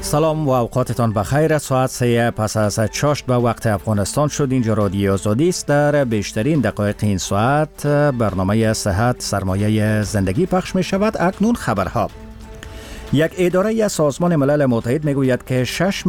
سلام و اوقاتتان بخیر. ساعت 3 پس از چاشت به وقت افغانستان شد. اینجا رادیو آزادی است. در بیشترین دقایق این ساعت برنامه صحت سرمایه زندگی پخش می شود. اکنون خبرها. یک اداره سازمان ملل متحد می گوید که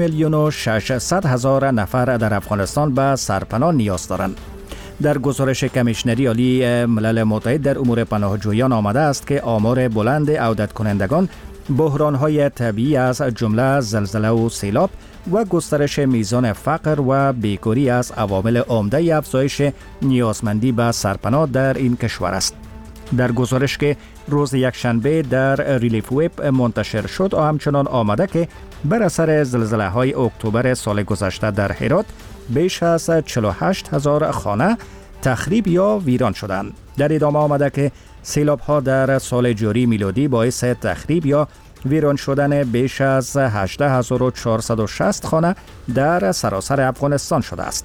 6,600,000 نفر در افغانستان به سرپناه نیاز دارند. در گزارش کمیشنری عالی ملل متحد در امور پناهجویان آمده است که آمار بلند عودت کنندگان، بحران‌های طبیعی از جمله زلزله و سیلاب و گسترش میزان فقر و بیکاری از عوامل عمده افزایش نیازمندی به سرپناه در این کشور است. در گزارش که روز یکشنبه در ریلیف ویب منتشر شد همچنان آمده که بر اثر زلزله‌های اکتبر سال گذشته در هرات بیش از 48,000 خانه تخریب یا ویران شدند. در ادامه آمده که سیلاب‌ها در سال جاری میلادی باعث تخریب یا ویران شدن بیش از 18,460 خانه در سراسر افغانستان شده است.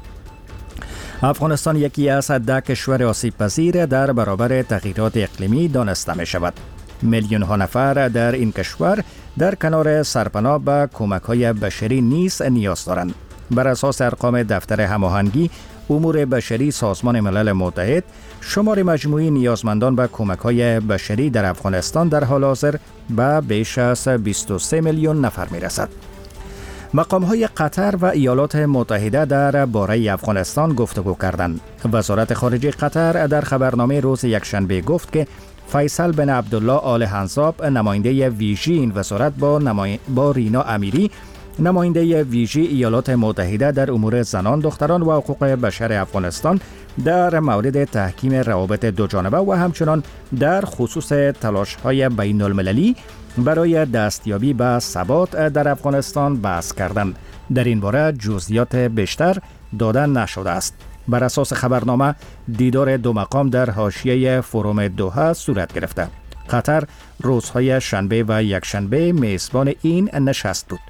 افغانستان یکی از 10 کشور آسیب پذیر در برابر تغییرات اقلیمی دانسته می شود. میلیون ها نفر در این کشور در کنار سرپناه به کمک‌های بشری نیز نیاز دارند. بر اساس ارقام دفتر هماهنگی امور بشری سازمان ملل متحد، شمار مجموعی نیازمندان به کمک‌های بشری در افغانستان در حال حاضر به بیش از 23 میلیون نفر می‌رسد. مقام‌های قطر و ایالات متحده در باره افغانستان گفتگو کردند. وزارت خارجه قطر در خبرنامه روز یکشنبه گفت که فیصل بن عبدالله آل حنظاب، نماینده ویژه این وزارت با رینا امیری، نماینده ویژه ایالات متحده در امور زنان، دختران و حقوق بشر افغانستان در مورد تحکیم روابط دوجانبه و همچنان در خصوص تلاش‌های بین المللی برای دستیابی به ثبات در افغانستان بحث کردند. در این باره جزئیات بیشتر داده نشده است. بر اساس خبرنامه دیدار دو مقام در حاشیه فروم دوحه صورت گرفته. قطر روزهای شنبه و یکشنبه میزبان این نشست بود.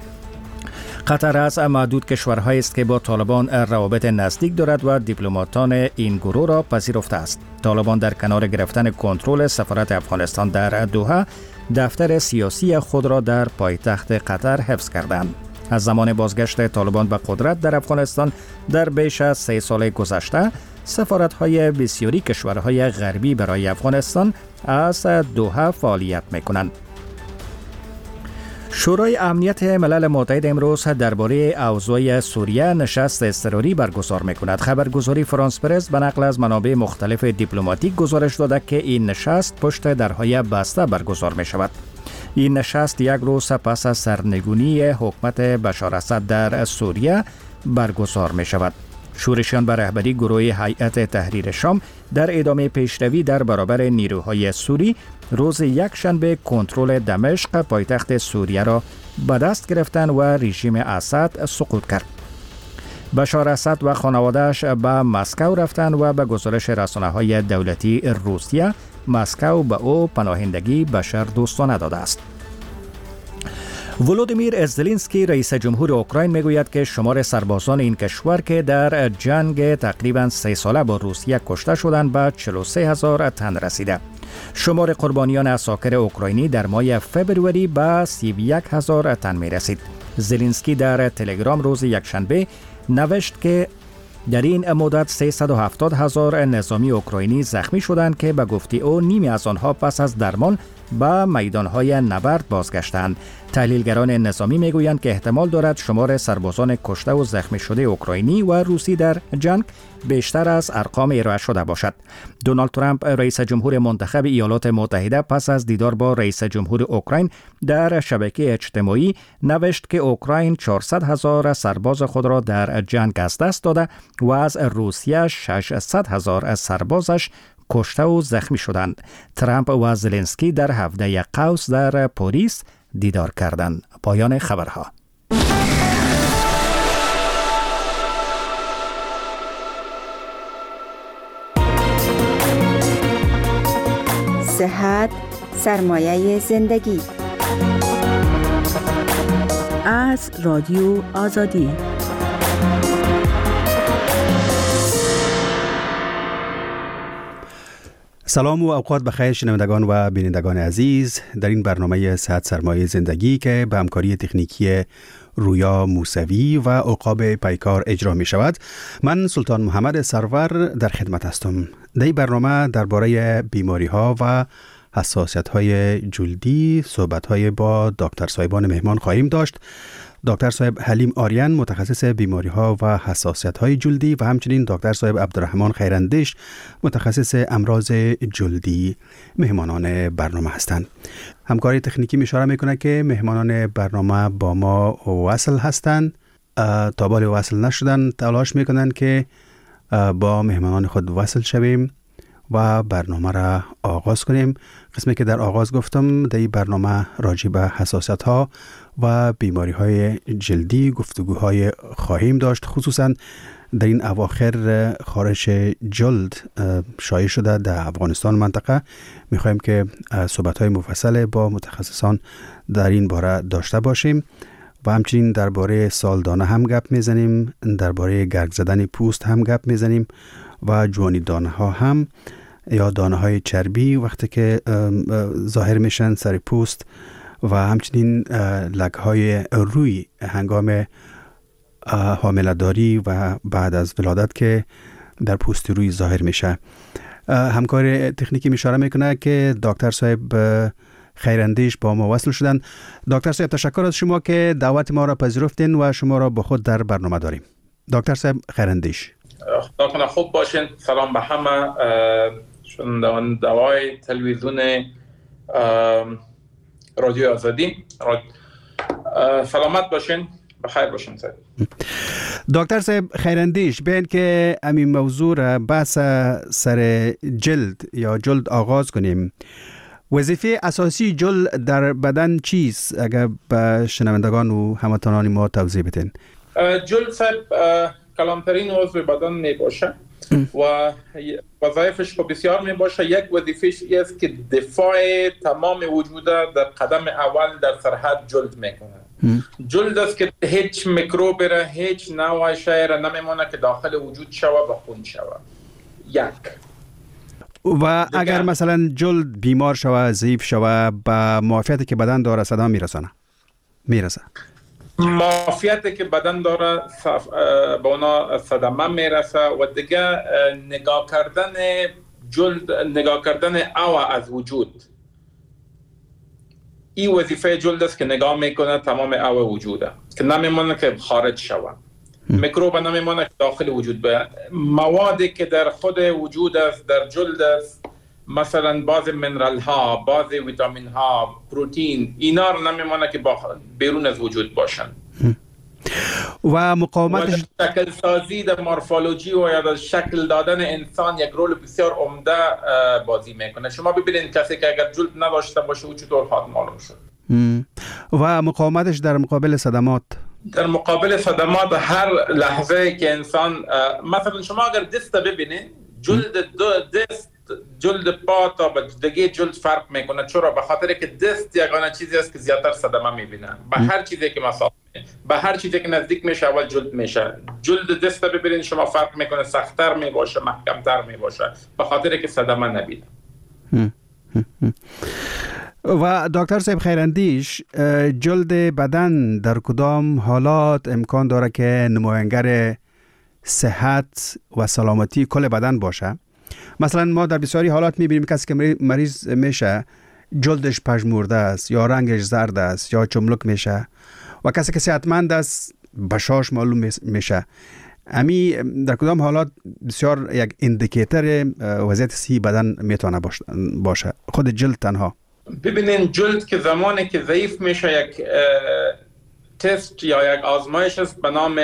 قطر از معدود کشورهایی است که با طالبان روابط نزدیک دارد و دیپلماتان این گروه را پذیرفته است. طالبان در کنار گرفتن کنترل سفارت افغانستان در دوحه، دفتر سیاسی خود را در پایتخت قطر حفظ کردند. از زمان بازگشت طالبان به قدرت در افغانستان در بیش از 3 سال گذشته، سفارت‌های بسیاری کشورهای غربی برای افغانستان از دوحه فعالیت می‌کنند. شورای امنیت ملل متحد امروز درباره اوضاع سوریه نشست اضطراری برگزار می‌کند. خبرگزاری فرانس پرس به نقل از منابع مختلف دیپلماتیک گزارش داده که این نشست پشت درهای بسته برگزار می‌شود. این نشست یک روز پس از سرنگونی حکومت بشار اسد در سوریه برگزار می‌شود. شورشیان به رهبری گروه هیئت تحریر شام در ادامه پیشروی در برابر نیروهای سوری روز یکشنبه کنترل دمشق پایتخت سوریه را به دست گرفتند و رژیم اسد سقوط کرد. بشار اسد و خانواده‌اش به مسکو رفتند و به گزارش رسانه‌های دولتی روسیه، مسکو به او پناهندگی بشر دوستانه داده است. ولودیمیر زلنسکی رئیس جمهور اوکراین میگوید که شمار سربازان این کشور که در جنگ تقریباً 3 ساله با روسیه کشته شدند به 43,000 تن رسیده. شمار قربانیان عساکر اوکراینی در ماه فبروری به 31,000 تن می رسید. زلنسکی در تلگرام روز یکشنبه نوشت که در این مدت 370,000 نظامی اوکراینی زخمی شدند که به گفته او نیمی از آنها پس از درمان به میدانهای نبرد بازگشتند. تحلیلگران نظامی میگویند که احتمال دارد شمار سربازان کشته و زخمی شده اوکراینی و روسی در جنگ بیشتر از ارقام ارائه شده باشد. دونالد ترامپ رئیس جمهور منتخب ایالات متحده پس از دیدار با رئیس جمهور اوکراین در شبکه اجتماعی نوشت که اوکراین 400,000 سرباز خود را در جنگ از دست داده و از روسیه 600,000 سربازش کشته و زخمی شدند. ترامپ و زلنسکی در هفته قوس در پاریس دیدار کردند. پایان خبرها. صحت سرمایه زندگی از رادیو آزادی. سلام و اوقات بخیر شنوندگان و بینندگان عزیز. در این برنامه صحت سرمایه زندگی که به همکاری تکنیکی رویا موسوی و عقاب پیکار اجرا می شود، من سلطان محمد سرور در خدمت هستم. در این برنامه درباره بیماری ها و حساسیت های جلدی صحبت های با دکتر صاحبان مهمان خواهیم داشت. دکتر صاحب حلیم آریان متخصص بیماری ها و حساسیت های جلدی و همچنین دکتر صاحب عبدالرحمن خیراندیش متخصص امراض جلدی مهمانان برنامه هستند. همکاری تکنیکی اشاره میکنه که مهمانان برنامه با ما وصل هستند. تا بالی وصل نشدن تلاش میکنن که با مهمانان خود وصل شویم و برنامه را آغاز کنیم. قسمی که در آغاز گفتم در این برنامه راجع به حساسیت ها و بیماری های جلدی گفتگوهای خواهیم داشت. خصوصا در این اواخر خارش جلد شایع شده در افغانستان منطقه. میخوایم که صحبت های مفصل با متخصصان در این باره داشته باشیم و همچنین درباره سالدانه هم گپ میزنیم، درباره گرگ زدن پوست هم گپ میزنیم و جوانی دانه ها هم یا دانه های چربی وقتی که ظاهر میشن سر پوست و همچنین لک های روی هنگام حامله‌داری و بعد از ولادت که در پوست روی ظاهر میشه. همکار تکنیکی اشاره میکنه که دکتر صاحب خیراندیش با ما وصل شدن. دکتر صاحب تشکر از شما که دعوت ما را پذیرفتین و شما را با خود در برنامه داریم. دکتر صاحب خیراندیش، خدا کنه خوب باشین. سلام به همه شنوندگان دوای تلویزیون رادیو آزادی. سلامت باشین، بخیر باشین. دکتر صاحب خیراندیش، بین که همین موضوع را بحث سر جلد یا جلد آغاز کنیم، وظیفه اساسی جلد در بدن چیست؟ اگر به شنوندگان و هموطنان ما توضیح بدین. جلد صاحب کلانترین عضو بدن می باشه و وظایفش بسیار می باشه. یک وظیفش است که دفاع تمام وجود در قدم اول در سرحد جلد میکنه. جلد است که هیچ میکروب را، هیچ نوع شی را نمیمونه که داخل وجود شوه و خون شوه. یک و اگر مثلا جلد بیمار شوه، ضعیف شوه، به معافیتی که بدن داره صدا میرسه. معافیتی که بدن داره به اونا صدمه میرسه و دیگه نگاه کردن جلد، نگاه کردن او از وجود، این وظیفه جلد است که نگاه میکنه تمام او وجوده که نمیمونه که خارج شوه. میکروب نمیمونه که داخل وجود به موادی که در خود وجود است، در جلد است، مثلا بعض منرال ها، بعض ویتامین ها، پروتین، اینا رو نمیمونه که بیرون از وجود باشن. و مقاومتش و شکل سازی در مورفولوژی و یا در شکل دادن انسان یک رول بسیار عمده بازی میکنه. شما ببینید کسی که اگر جلد نداشته باشه او چطور خواهد معلوم شد. و مقاومتش در مقابل صدمات، در مقابل صدمات هر لحظه که انسان، مثلا شما اگر دست ببینید، جلد دست، جلد پا تا به دیگه جلد فرق میکنه. چرا؟ به خاطر که دست یگانه چیزی است که زیادتر صدمه میبینه. به هر چیزی که مسافت، به هر چیزی که نزدیک میشه اول جلد میشه. جلد دست ببینید شما فرق میکنه، سخت‌تر میباشه، محکم‌تر میباشه، به خاطر که صدمه نبینه. و دکتر صاحب خیراندیش، جلد بدن در کدام حالات امکان داره که نماینگر صحت و سلامتی کل بدن باشه؟ مثلا ما در بسیاری حالات میبینیم کسی که مریض میشه جلدش پژمرده است یا رنگش زرد است یا چملک میشه و کسی که صحتمند است بشاش معلوم میشه. امی در کدام حالات بسیار یک اندیکیتور وضعیت صحی بدن میتونه باشه خود جلد تنها؟ ببینین جلد که زمانی که ضعیف میشه یک تست یا یک آزمایش است به نام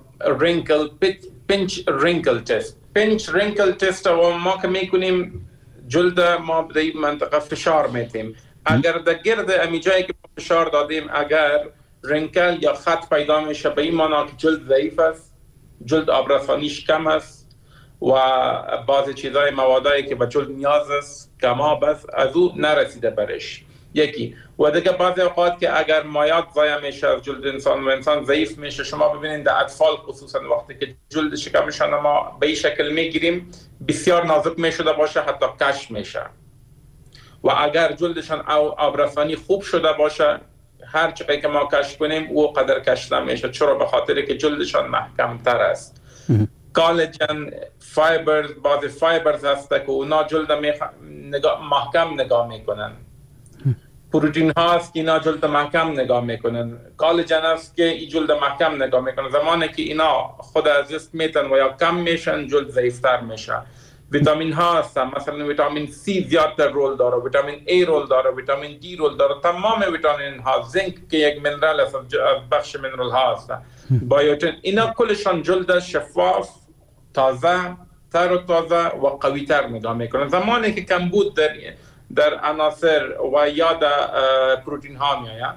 پینچ رینکل تست. پینچ رینکل تست و ما که میکنیم جلد ما به این منطقه فشار میتیم. اگر در گرد امی جایی که فشار دادیم اگر رینکل یا خط پیدا میشه به این معنی که جلد ضعیف است، جلد آبرسانیش کم است و بعضی چیزای موادایی که به جلد نیاز است کماب است از او نرسیده برش. یکی و دیگه بعضی اوقات که اگر مایات ضایع میشه از جلد انسان و انسان ضعیف میشه. شما ببینید در اطفال خصوصا وقتی که جلد شکمشان ما به این شکل میگیریم بسیار نازک می شده باشه، حتی کش میشه. و اگر جلدشان آبرسانی خوب شده باشه، هر چقدر که ما کش کنیم او قدر کش نمیشه. چرا؟ به خاطر که جلدشان محکم تر است. کالجن فایبرز، بعضی فایبرز هست که اونا جلد محکم نگاه میکنن. پروتئین هاست که اینا جلد محکم نگاه میکنن. کالجن هست که این جلد محکم نگاه میکنن. زمانی که اینا خود از دست میتن و یا کم میشن، جلد ضعیفتر میشه. ویتامین ها هستن، مثلا ویتامین C زیادتر رول داره، ویتامین A رول داره، ویتامین D رول داره. تمام ویتامین ها، زنک که یک منرال است، بخش منرال ها هست، بایوتین، اینا کلشان جلد شفاف، تازه، تر و تازه و قوی تر نگاه میکنن. زمانی که کمبود در عناصر و یا در پروتئین ها میآید،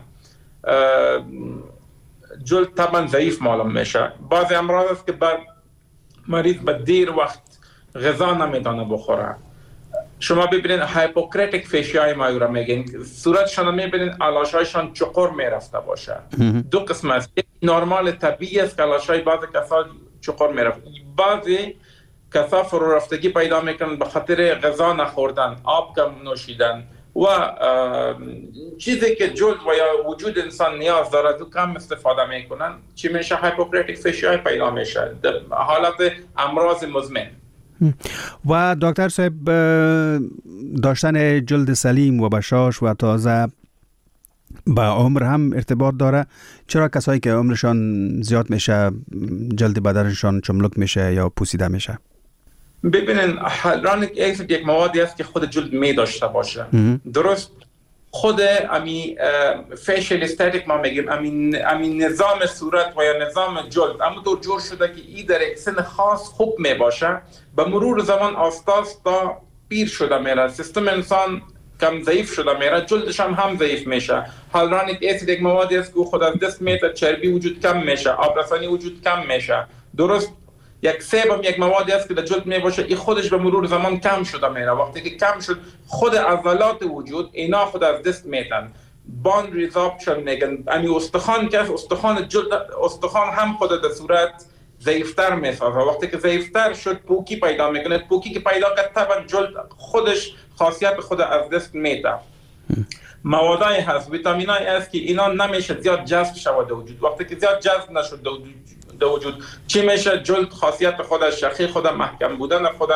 جلد طبعا ضعیف معلوم میشه. بعضی امراض است که بر مریض به دیر وقت غذا نمیتونه بخوره. شما ببینید هایپوکراتیک فیشیای مایورا میگن، صورتشان میبینید علاشایشان چقور میرفته باشه. دو قسم است، نرمال طبیعی است که علاشای بعضی کسا چقور میرفته، بعضی کسا فرو رفتگی پیدا میکنن به خاطر غذا نخوردن، آب کم نوشیدن و چیزی که جلد و یا وجود انسان نیاز داره دو کم استفاده میکنن، چی میشه؟ هایپوکراتیک فیشیای پیدا میشه، حالت امراض مزمن. و دکتر صاحب، داشتن جلد سلیم و بشاش و تازه با عمر هم ارتباط داره؟ چرا کسایی که عمرشان زیاد میشه جلد بدنشان چملک میشه یا پوسیده میشه؟ ببینین هیالورونیک اسید یک موادی است که خود جلد می داشته باشه. درست خود امی فیشل استاتیک ما میگیم، امی نظام صورت و یا نظام جلد اما دور جور شده که ای در یک سن خاص خوب می باشه، به مرور زمان آستا پیر شده میره، سیستم انسان کم ضعیف شده میره، جلدش هم ضعیف میشه. هیالورونیک اسید یک موادی است که خود از دست میاد، چربی وجود کم میشه، آبرسانی وجود کم میشه. درست یک سیبم یک موادی است که در جلد می باشه، این خودش به مرور زمان کم شده میره. وقتی که کم شد، خود عضلات وجود اینا خود از دست میتن، بان ریزابشن میگن. امی استخوان که استخوان جلد، استخوان هم خود در صورت ضعیفتر میسازه. وقتی که ضعیفتر شد، پوکی پیدا میکنه. پوکی که پیدا کرد، طبعا جلد خودش خاصیت خود از دست میده. موادای هست، ویتامینای هست که اینا نمیشه زیاد جذب شود در وجود. وقتی که زیاد جذب نشد در وجود، چی میشه؟ جلد خاصیت خودش، شخی خود، محکم بودن خود،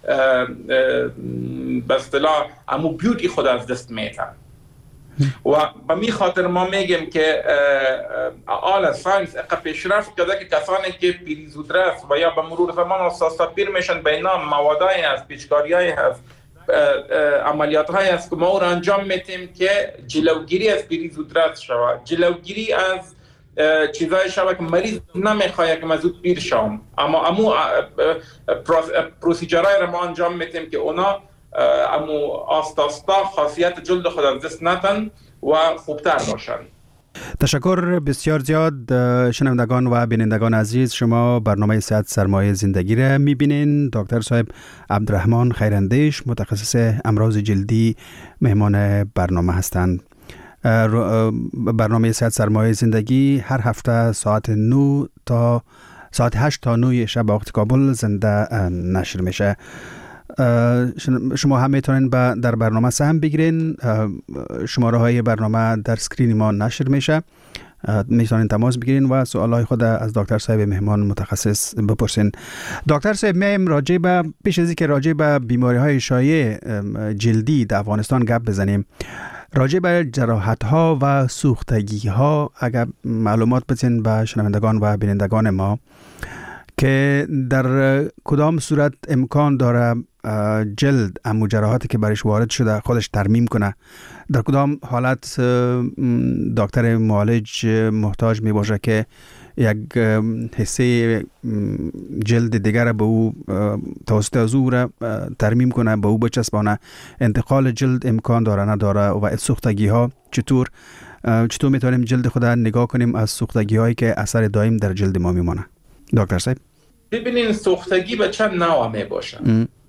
به اصطلاح امو بیوتی خود از دست میده. و به می خاطر ما میگیم که آل ساینس اقا پیشرفت کرده که کسانی که پیری زودرس و یا به مرور زمان اساسا پیر میشن، به اینا موادای هست، پیچکاریای هست، عملیات های هست که ما او را انجام میتیم که جلوگیری از پیری زودرس شود، جلوگیری از چیزای شود که مریض نمیخواه که مزود پیر شوم. اما امو پروسیجرهای را ما انجام میتیم که اونا امو آستا خاصیت جلد خود از دست نتن و خوبتر باشن. تشکر بسیار زیاد. شنوندگان و بینندگان عزیز، شما برنامه صحت سرمایه زندگی را میبینین. دکتر صاحب عبدالرحمن خیراندیش، متخصص امراض جلدی، مهمان برنامه هستند. برنامه صحت سرمایه زندگی هر هفته ساعت 9 تا ساعت 8 تا 9 شب وقت کابل زنده نشر میشه. شما هم میتونین در برنامه سهم بگیرین. شماره های برنامه در سکرین ما نشر میشه، میتونین تماس بگیرین و سوالای خود از دکتر صاحب مهمان متخصص بپرسین. دکتر صاحب، میم راجع به پیش از اینکه راجع به بیماری های شایع جلدی در افغانستان گپ بزنیم، راجع به جراحت ها و سوختگی ها اگر معلومات بدین به شنوندگان و بینندگان ما که در کدام صورت امکان داره جلد امو جراحاتی که برش وارد شده خودش ترمیم کنه، در کدام حالت دکتر معالج محتاج می باشه که یک حصه جلد دیگر به او توسط از او را ترمیم کنه، به او بچسبانه. انتقال جلد امکان داره نداره و سوختگی ها چطور میتونیم جلد خود نگاه کنیم از سوختگی هایی که اثر دائم در جلد ما میمونه؟ دکتر صاحب ببینین سوختگی به چند نوع می باشه.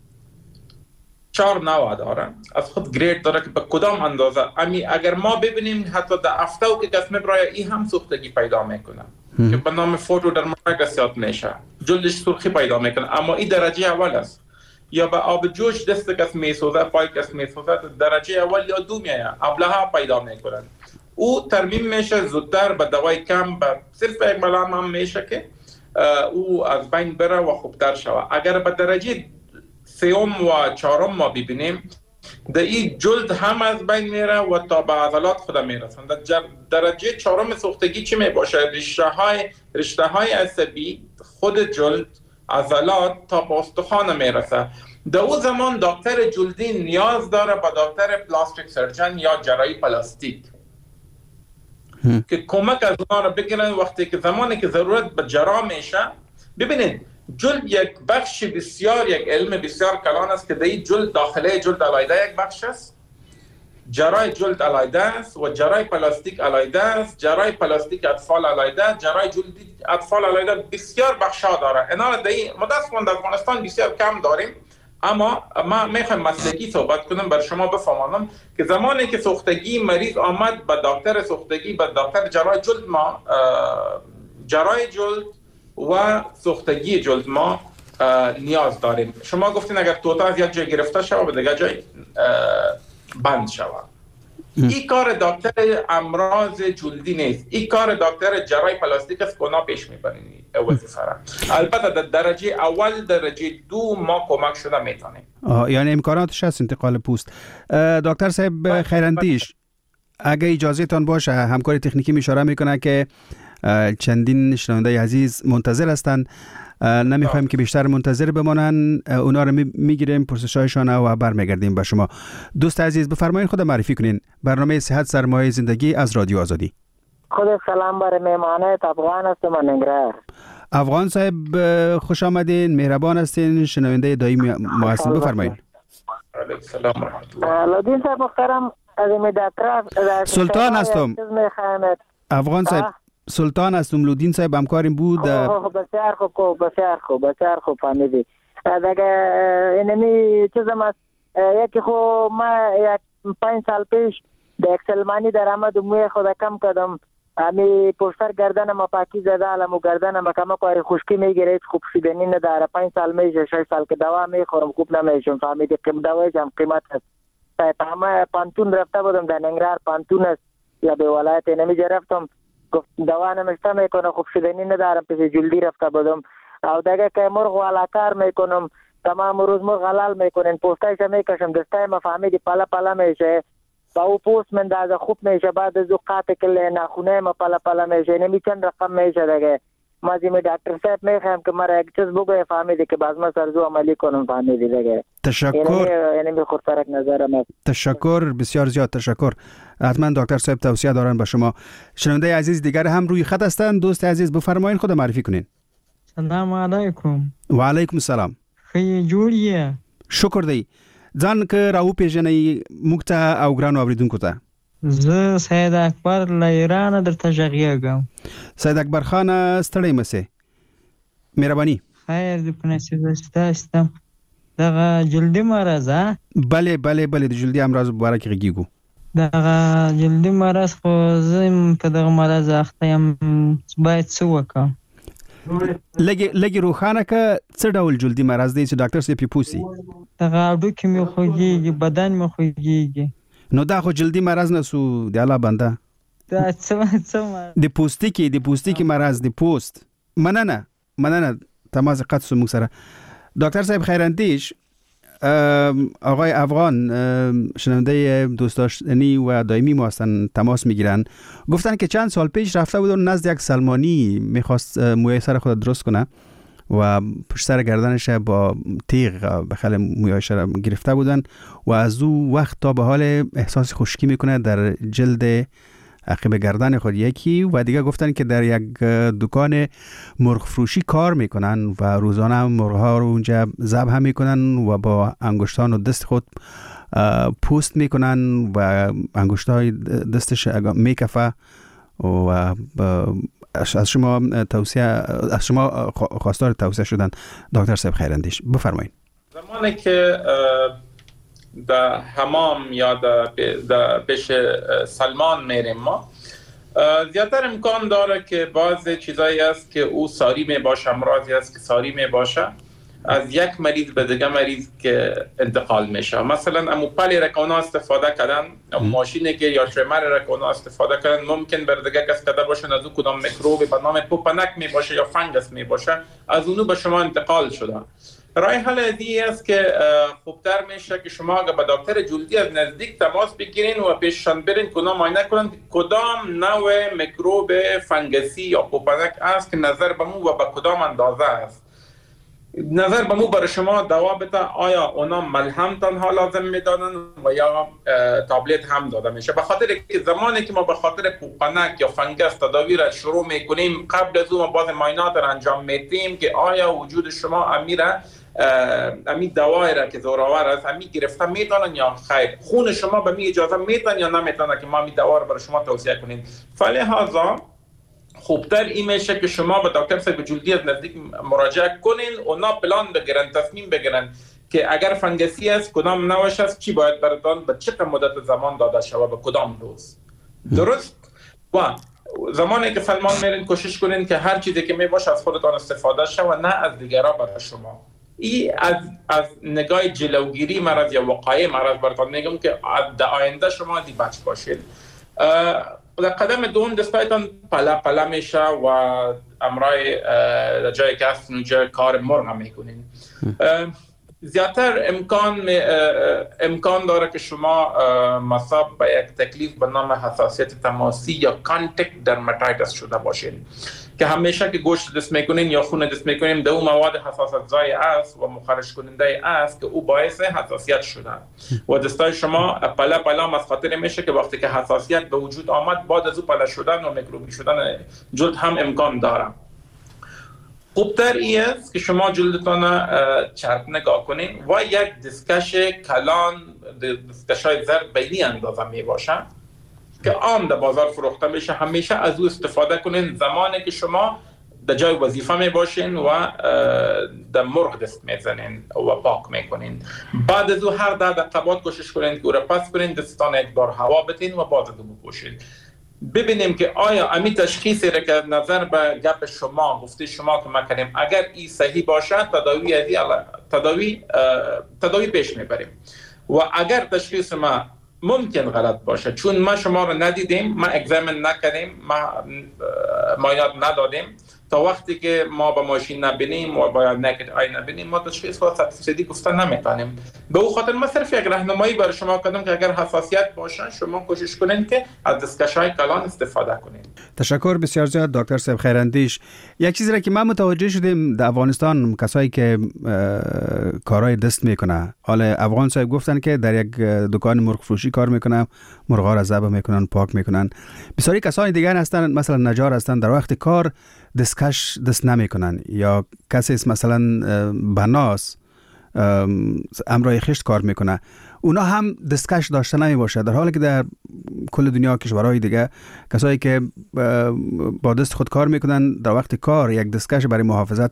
4 نوع داره، از خود گرید داره که به کدام اندازه. اگر ما ببینیم حتی در افتاو که کس میبرای این هم سوختگی پیدا میکنه که به نام فوتو درماتوگرافی میشه، جلدش سرخی پیدا میکنه، اما این درجه اول است. یا به آب جوش دست کس میسوزه، پای کس میسوزه، درجه اول یا 2 میایه، ابله‌ها پیدا میکنن. او ترمیم میشه زودتر به دوای کم، به صرف 1 ملام هم میشه که او از بین بره و خوبتر شود. اگر به درجه 3 و 4 ما ببینیم، در این جلد هم از بین میره و تا به عضلات خود میرسن. در درجه 4 سوختگی چی میباشه؟ رشته های عصبی، خود جلد، عضلات تا به استخوان میرسه. در اون زمان دکتر جلدی نیاز داره به دکتر پلاستیک سرجن یا جراحی پلاستیک که کمک از اونا رو بگیرن وقتی که زمانی که ضرورت به جراح میشه. ببینید جلد یک بخش بسیار، یک علم بسیار کلان است که در این جلد، داخله جلد علیحده یک بخش است، جراح جلد علیحده است و جراح پلاستیک علیحده است، جراح پلاستیک اطفال علیحده، جراح جلدی اطفال علیحده، بسیار بخشا داره. اینا در متاسفانه در افغانستان بسیار کم داریم، اما ما میخوایم مسلکی صحبت کنم بر شما بفهمانم که زمانی که سوختگی مریض آمد به دکتر سوختگی، به دکتر جراح جلد، ما جراح جلد و سوختگی جلد ما نیاز داریم. شما گفتین اگر توتا از یک جای گرفته شود به دیگه جای بند شود. این کار دکتر امراض جلدی نیست، این کار دکتر جراحی پلاستیک است که اونا پیش میبرین وظیفه را. البته در درجه اول، درجه 2 ما کمک شده میتونیم. یعنی امکاناتش هست انتقال پوست. دکتر صاحب خیراندیش، اگه اجازه تان باشه، همکاری تکنیکی اشاره میکنه که چندین شنونده عزیز منتظر هستند، نمیخوایم که بیشتر منتظر بمانن، اونا رو میگیریم پرسشایشان و برمیگردیم به شما. دوست عزیز بفرمایید خود معرفی کنین. برنامه صحت سرمایه زندگی از رادیو آزادی. خود سلام بر مهمانت، افغان هستم از ننگرهار. افغان صاحب خوش آمدین، مهربان هستین، شنونده دائمی ما هستین، بفرمایید. علیکم سلام و رحمت الله. لودین صاحب محترم، از این دکتر سلطان هستم. افغان صاحب سلطان هستم. لودین صاحب همکاریم بود. بسیار خوب فهمیدی. دیگه اینمی چیزم است، یکی خو ما 5 سال پیش در اکسلمانی در آمد و موی خود کم کردم. امی پشتر گردنم پاکی زده علم و گردنم کم کاری خشکی میگیره، خوب شدنی نداره. 5 سال میشه، 6 سال که دوا میخورم خوب نمیشم. فهمیدی که دوایش هم قیمت است. تمام پانتون رفته بودم در ننگرهار، پانتون است یا به ولایت نمیجا رفتم، گفت دوا نمیشته میکنه، خوب شدنی ندارم، پیش جلدی رفته بودم. او دیگه که مرغ والا کار میکنم، تمام روز مرغ حلال میکنن، پوستایش میکشم، دستای ما فهمیدی پلا میشه، با او پوست من دازه خوب میشه، بعد از او قاطع کله ناخونه ما پلا میشه، نمی چند رقم میشه. دیگه ما زیمی دکتر صاحب میخوایم که مرا یک چیز بگوی، فهمیدی که باز ما سرزو عملی کنم. فهمیدی دیگه. تشکر. یعنی خود فرق نظرم. تشکر، بسیار زیاد تشکر. حتما دکتر صاحب توصیه دارن با شما. شنونده عزیز دیگر هم روی خط هستند. دوست عزیز بفرمایید خود معرفی کنین. سلام علیکم. و علیکم السلام. خیلی جوریه. شکر دی. ځان که راو پیژنې موږ ته او ګرانو اوریدونکو ته. زه سید اکبر له ایران درته غږیږم. سید اکبر خان ستړی مسئ. مهرباني. خیر دې په نصیب ستاسو. دغه جلدي مرض ها؟ بله د جلدي امراض مبارک غږیږو. دغه جلدي مرض خو زه په دغه مرض اخته یم، باید څه وکړم؟ لګي روښانه که څه ډول جلدي مرض دی چې ډاکټر صاحب پوسی؟ دغه هډوکي مې خوږیږي، بدن مې خوږیږي. نو دا خو جلدي مرض نه سو، د الله بنده. دا څه د پوستکي مرض دی، پوست. مننه تماس قطع سو موږ سره. دکتر صاحب خیراندیش، آقای افغان شنونده دوست داشتنی و دائمی ما هستن، تماس میگیرن، گفتن که چند سال پیش رفته بودن نزد یک سلمانی، میخواست موی سر خود درست کنه و پشت سر گردنش با تیغ بخل مویش را گرفته بودن و از او وقت تا به حال احساس خشکی میکنه در جلد عقب گردن خود یکی، و دیگه گفتن که در یک دکان مرغ فروشی کار میکنن و روزانه مرغ ها رو اونجا ذبح میکنن و با انگشتان و دست خود پوست میکنن و انگشت های دستش میکفه. و از شما خواستار توصیه شدن دکتر صاحب خیراندیش، بفرمایید. زمانی که در حمام یا در پیش سلمان میریم ما، زیادتر امکان داره که بعض چیزایی هست که او ساری می باشه، امراضی هست که ساری می باشه از یک مریض به دیگه مریض که انتقال میشه. مثلا اموپلی رکونا استفاده کردن، ماشینی که یا تریمر رکونا استفاده کردن ممکن بر دیگه کس کده باشه از کدام میکروب به نام پوپنک می باشه یا فنگس می باشه، از اونو به شما انتقال شده. راه حل دیگه است که خوبتر میشه که شما اگه به دکتر جلدی از نزدیک تماس بگیرین و پیششان برین کدام معاینه کنن کدام نوع میکروب فنگسی یا پوپنک است که نظر به مو و به کدام اندازه است. نظر به مو برای شما دوا بده آیا اونا ملهم تنها لازم میدانن و یا تابلت هم داده میشه. به خاطر که زمانی که ما به خاطر پوپنک یا فنگس تداوی را شروع میکنیم قبل از اون ما باز معاینات را انجام میدیم که آیا وجود شما امی دوایی را که زوراور است امی گرفته میتونن یا خیر، خون شما به می اجازه میتونن یا نمیتونن که ما می دوا را برای شما توصیه کنیم. فلهذا خوبتر این میشه که شما به دکتر صاحب جلدی از نزدیک مراجعه کنین، اونا پلان بگیرن، تصمیم بگیرن که اگر فنگسی است کدام نوعش است، چی باید براتون به چه مدت زمان داده شود، به کدام دوز. درست؟ و زمانی که فلمان میرین کوشش کنین که هر چیزی که میباشه از خودتان استفاده شه و نه از دیگران برای شما. این از نگاه جلوگیری مرض یا وقایع مرض براتون میگم که در آینده شما دی بچ باشید. در قدم دوم دستایتان پلا میشه و امرای در جایی که هستن اونجا کار مرغ میکنین. زیادتر امکان داره که شما مصاب به یک تکلیف به نام حساسیت تماسی یا کانتکت درماتایتس شده باشین که همیشه که گوشت دست میکنین یا خون دست میکنین در اون مواد حساسیت زای است و مخرج کننده است که او باعث حساسیت شده و دستای شما پلا مسخاطر میشه که وقتی که حساسیت به وجود آمد بعد از او پلا شدن و میکروبی شدن جلد هم امکان داره. خوبتر این است که شما جلدتان چرب نگاه کنین و یک دستکش کلان، دستکشای زرد بینی اندازه می باشه که عام در بازار فروخته میشه. همیشه از او استفاده کنین زمانی که شما در جای وظیفه می باشین و در مرغ دست میزنین و پاک میکنین. بعد از او هر 10 دقیقه بعد کوشش کنین که او را پس کنین، دستتان یک بار هوا بدین و باز از او بپوشین. ببینیم که آیا امی تشخیصی را که نظر به گپ شما گفته شما که ما کنیم اگر این صحیح باشه تداوی پیش میبریم و اگر تشخیص ما ممکن غلط باشه چون ما شما رو ندیدیم، ما اگزامین نکردیم، ما معاینات ندادیم، تا وقتی که ما با ماشین نبینیم و باید نکد آی نبینیم ما تشخیص و صدی گفتن نمیتونیم. به او خاطر ما صرف یک راهنمایی برای شما کردم که اگر حساسیت باشه شما کوشش کنین که از دستکش‌های کلان استفاده کنین. تشکر بسیار زیاد دکتر صاحب خیراندیش. یک چیزی را که ما متوجه شدیم در افغانستان کسایی که کارهای دست میکنه، حالا افغان صاحب گفتن که در یک دکان مرغ فروشی کار میکنه، مرغا را ذبح میکنن، پاک میکنن. بسیاری کسانی دیگر هستن مثلا نجار هستن در وقت کار دستکش دست نمی کنن یا کسی مثلا بناس امرای خشت کار میکنه اونا هم دستکش داشته نمی باشه، در حالی که در کل دنیا کشورهای دیگه کسایی که با دست خود کار میکنن در وقت کار یک دستکش برای محافظت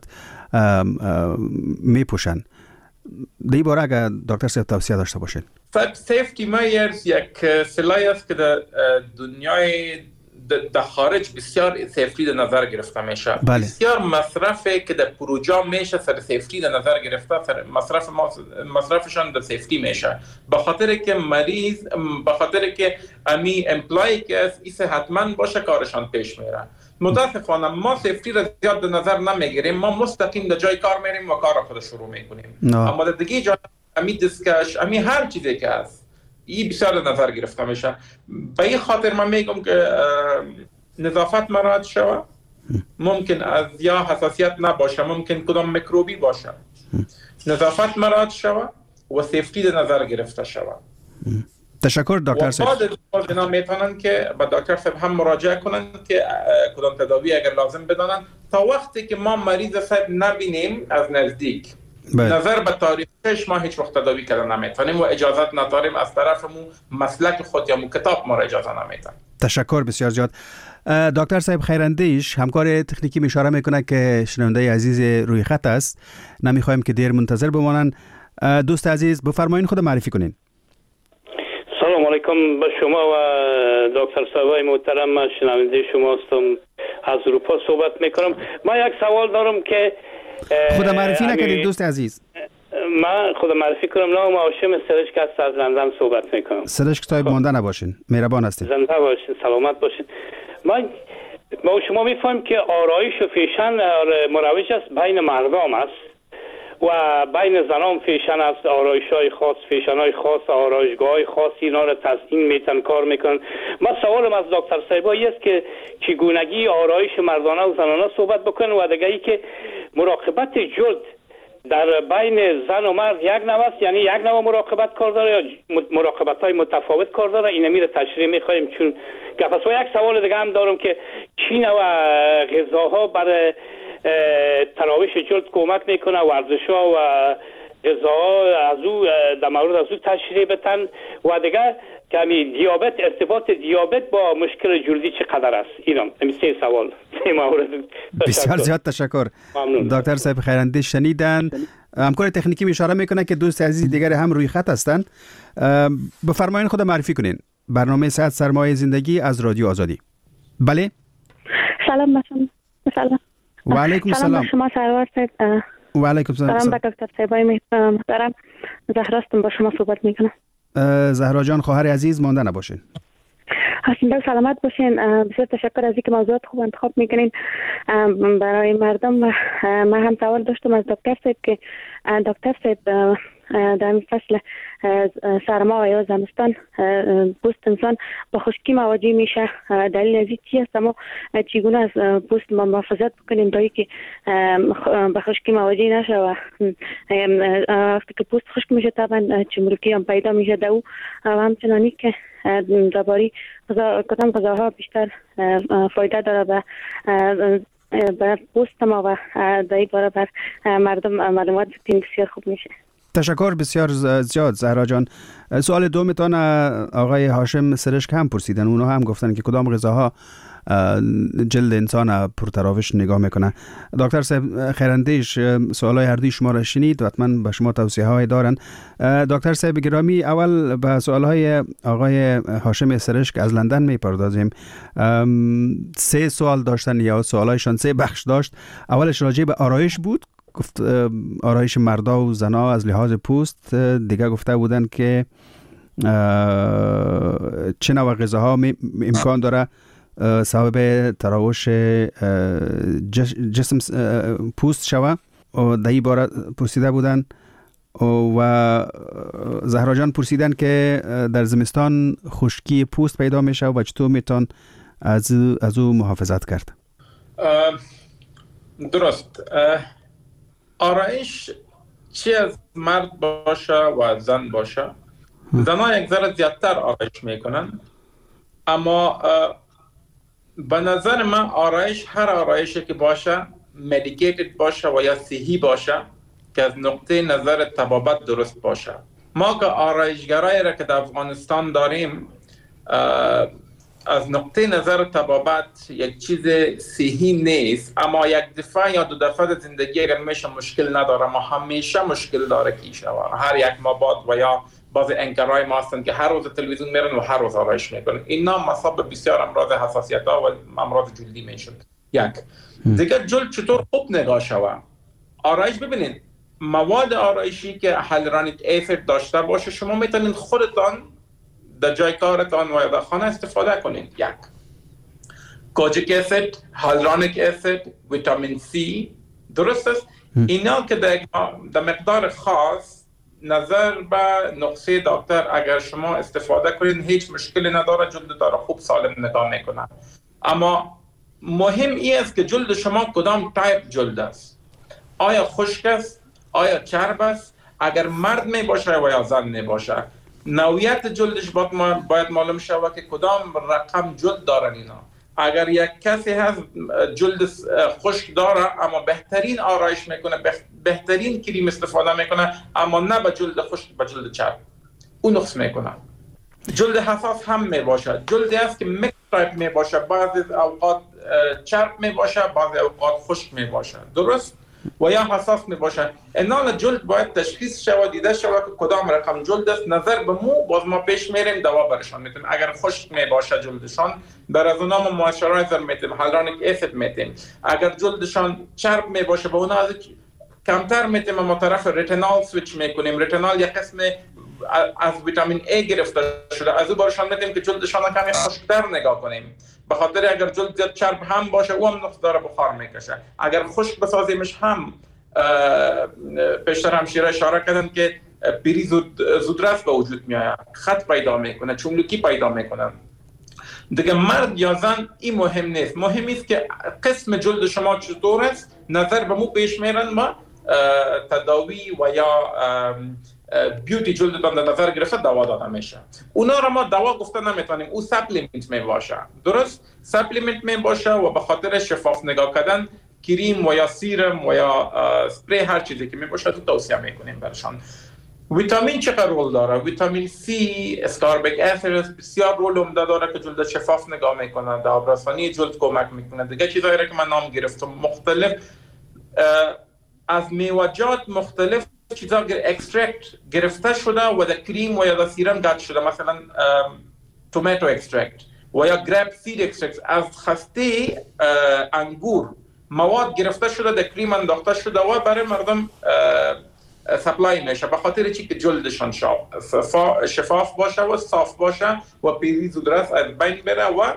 میپوشن. دی باره اگر دکتر صاحب توصیه داشته باشین. سیفتی میرز یک سلاحی است که در دنیای در خارج بسیار سیفتی در نظر گرفته میشه. بله. بسیار مصرفی که در پروژه میشه سر سیفتی در نظر گرفته، سر مصرفشان در سیفتی میشه، به خاطر که مریض، به خاطر که امی امپلای که است ایسه حتما باشه کارشان پیش میره. متاسفانه ما سیفتی را زیاد در نظر نمیگیریم، ما مستقیم در جای کار میریم و کار خود شروع میکنیم. اما در دیگه جا امی دستکش، امی هر چیزی که است این بسیار در نظر گرفته میشه. به این خاطر من میگم که نظافت مراعات شود، ممکن از یا حساسیت نباشه، ممکن کدام میکروبی باشه، نظافت مراعات شود و سیفتی در نظر گرفته شود. تشکر دکتر صاحب. بعد اینا میتونن که با دکتر صاحب هم مراجعه کنن که کدام تداوی اگر لازم بدانن تا وقتی که ما مریض صاحب نبینیم از نزدیک. نظر به تاریخش ما هیچ وقت تداوی کردن نمیتونیم و اجازت نداریم از طرفمون مسلک خود یا کتاب ما را اجازه نمیتن. تشکر بسیار زیاد. دکتر صاحب خیراندیش همکار تکنیکی اشاره میکنه که شنونده عزیز روی خط است، نمیخوایم که دیر منتظر بمانن. دوست عزیز بفرمایید خود معرفی کنین. سلام علیکم به شما و دکتر صاحب محترم. من شنونده شما هستم، از اروپا صحبت میکنم. من یک سوال دارم که خود معرفی نکردید دوست عزیز؟ من خود معرفی کنم، نام هاشم سرشک از لندن صحبت میکنم. سرشک صاحب مانده نباشین، مهربان هستین. زنده باشین، سلامت باشین. ما شما میفهمیم که آرایش و فیشن مروج است بین مردم است و بین زنان فیشن است، آرایش‌های خاص، فیشن‌های خاص، آرایشگاه‌های خاص اینا رو تزیین میتن، کار میکنن. من سوالم از دکتر صاحبایی است که چگونگی آرایش مردانه و زنانه صحبت بکنن و دیگه ای که مراقبت جلد در بین زن و مرد یک نوع است، یعنی یک نوع مراقبت کار داره یا مراقبت‌های متفاوت کار داره؟ اینا میره تشریح می‌خوایم چون گفت. و یک سوال دیگه هم دارم که چی نوع غذاها برای تراوش جلد کمک میکنه، ورزش‌ها و غذاها از او در مورد از او تشریح بدن و دیگه کمی دیابت، ارتباط دیابت با مشکل جلدی چقدر است؟ اینا سه سوال، سه مورد. بسیار زیاد تشکر. دکتر صاحب خیراندیش شنیدن. همکار تکنیکی می اشاره میکنه که دوست عزیز دیگر هم روی خط هستند. بفرمایید خود معرفی کنین. برنامه صحت سرمایه زندگی از رادیو آزادی. بله. سلام باشم. سلام. و علیکم السلام. شما سرور صاحب. و علیکم السلام. سلام به دکتر صاحبای محترم. زهرا هستم، با شما صحبت میکنم. زهرا جان خواهر عزیز مانده نباشین. حسین سلامت باشین. بسیار تشکر از اینکه موضوعات خوب انتخاب میکنین برای مردم. من هم سوال داشتم از دکتر صاحب که دکتر صاحب در این فصل سرما یا زمستان پوست انسان با خشکی مواجه میشه. دلیل از این چی است؟ ما چگونه از پوست محافظت بکنیم تا اینکه با خشکی مواجه نشه و وقتی که پوست خشک میشه طبعا چمرکی هم پیدا میشه دو و همچنانی که درباره کدام غذاها بیشتر فایده داره به پوست ما و در این باره بر مردم معلومات بدیم بسیار خوب میشه. تشکر بسیار زیاد زهرا جان. سوال دومتان آقای هاشم سرشک هم پرسیدن، اونا هم گفتن که کدام غذاها جلد انسان پرتراوش نگاه میکنه. دکتر صاحب خیراندیش سوالای هر دوی شما را شنید و حتما به شما توصیه های دارن. دکتر صاحب گرامی، اول به سوالهای آقای هاشم سرشک از لندن میپردازیم. 3 سوال داشتن یا سوالایشان 3 بخش داشت. اولش راجع به آرایش بود، گفت آرایش مردا و زنا از لحاظ پوست. دیگه گفته بودن که چه نوع غذاها امکان داره سبب تراوش جسم پوست شوه و در این باره پرسیده بودن. و زهرا جان پرسیدن که در زمستان خشکی پوست پیدا میشه و چطور میتون از او محافظت کرد؟ درست. آرایش چی از مرد باشه و زن باشه، زنها یک ذره زیادتر آرایش میکنن، اما به نظر من آرایش هر آرایشی که باشه مدیکیتد باشه و یا صحی باشه که از نقطه نظر طبابت درست باشه. ما که آرایشگرایی را که در افغانستان داریم از نقطه نظر طبابت یک چیز صحی نیست، اما یک دفعه یا 2 دفعه زندگی اگر میشه مشکل نداره، ما همیشه مشکل داره کیشه و هر یک ما بعد و یا بعضی انکرهای ما هستن که هر روز تلویزیون میرن و هر روز آرایش میکنن. اینا مصاب بسیار امراض حساسیت ها و امراض جلدی میشد. یک دیگه جلد چطور خوب نگاه شوه. آرایش ببینید، مواد آرایشی که هیالورونیک اسید داشته باشه شما میتونید خودتان در جای کارتان و در خانه استفاده کنید. یک کوجیک اسید، هیالورونیک اسید، ویتامین سی، درست است؟ اینا که در مقدار خاص نظر به نقصه دکتر اگر شما استفاده کنید هیچ مشکلی نداره، جلد داره خوب سالم نگاه میکنه. اما مهم این است که جلد شما کدام تایپ جلد است. آیا خشک است؟ آیا چرب است؟ اگر مرد می باشه و یا زن می باشه، نوعیت جلدش باید معلوم شود که کدام رقم جلد دارن اینا. اگر یک کسی هست جلد خشک داره اما بهترین آرایش میکنه، بهترین کریم استفاده میکنه، اما نه به جلد خشک، به جلد چرب، اون نقص میکنه. جلد حساس هم می باشه، جلدی هست که میکس تایپ می باشه، بعضی اوقات چرب می باشه، بعضی اوقات خشک می باشه، درست؟ و یا حساس می باشه. اینا جلد باید تشخیص شود، دیده شود که کدام رقم جلد است. نظر به مو باز ما پیش میریم دوا برشان میتیم. اگر خشک می باشه جلدشان بر از اونا موایسچرایزر میتیم، هیالورونیک اسید میتیم. اگر جلدشان چرب می باشه به اونا کمتر میتیم ما طرف رتینال سویچ میکنیم. رتینال یک قسم از ویتامین A گرفته شده، از او بارشان میدیم که جلدشان کمی خشک‌تر نگاه کنیم، به خاطر اگر جلد زیاد چرب هم باشه او هم مقدار بخار میکشه. اگر خشک بسازیمش هم پیشتر همشیره اشاره کردن که پیری زودرس به وجود میاد، خط پیدا میکنه، چملوکی پیدا میکنه. دیگه مرد یا زن این مهم نیست، مهم است که قسم جلد شما چطور است، نظر به مو پیش میرن ما تداوی و یا بیوتی جلدتان در نظر گرفته دوا داده میشه. اونا را ما دوا گفته نمیتونیم، او سپلیمنت می باشه، درست؟ سپلیمنت می باشه و به خاطر شفاف نگاه کردن کریم و یا سیرم و یا سپری هر چیزی که می باشه تو توصیه میکنیم برشان. ویتامین چقدر رول داره؟ ویتامین سی، اسکاربیک اسید بسیار رول عمده داره که جلد شفاف نگاه میکنه، در آبرسانی جلد کمک میکنه. دیگه چیزایی را که من نام گرفتم مختلف از میوه‌جات مختلف چیزا اکسترکت گرفته شده و در کریم و یا در سیرم قاطع شده، مثلا توماتو اکسترکت و یا گریپ سید اکسترکت از خسته انگور مواد گرفته شده در کریم انداخته شده و برای مردم سپلای میشه، به خاطر چی که جلدشان شفاف باشه و صاف باشه و پیری زودرس از بین بره و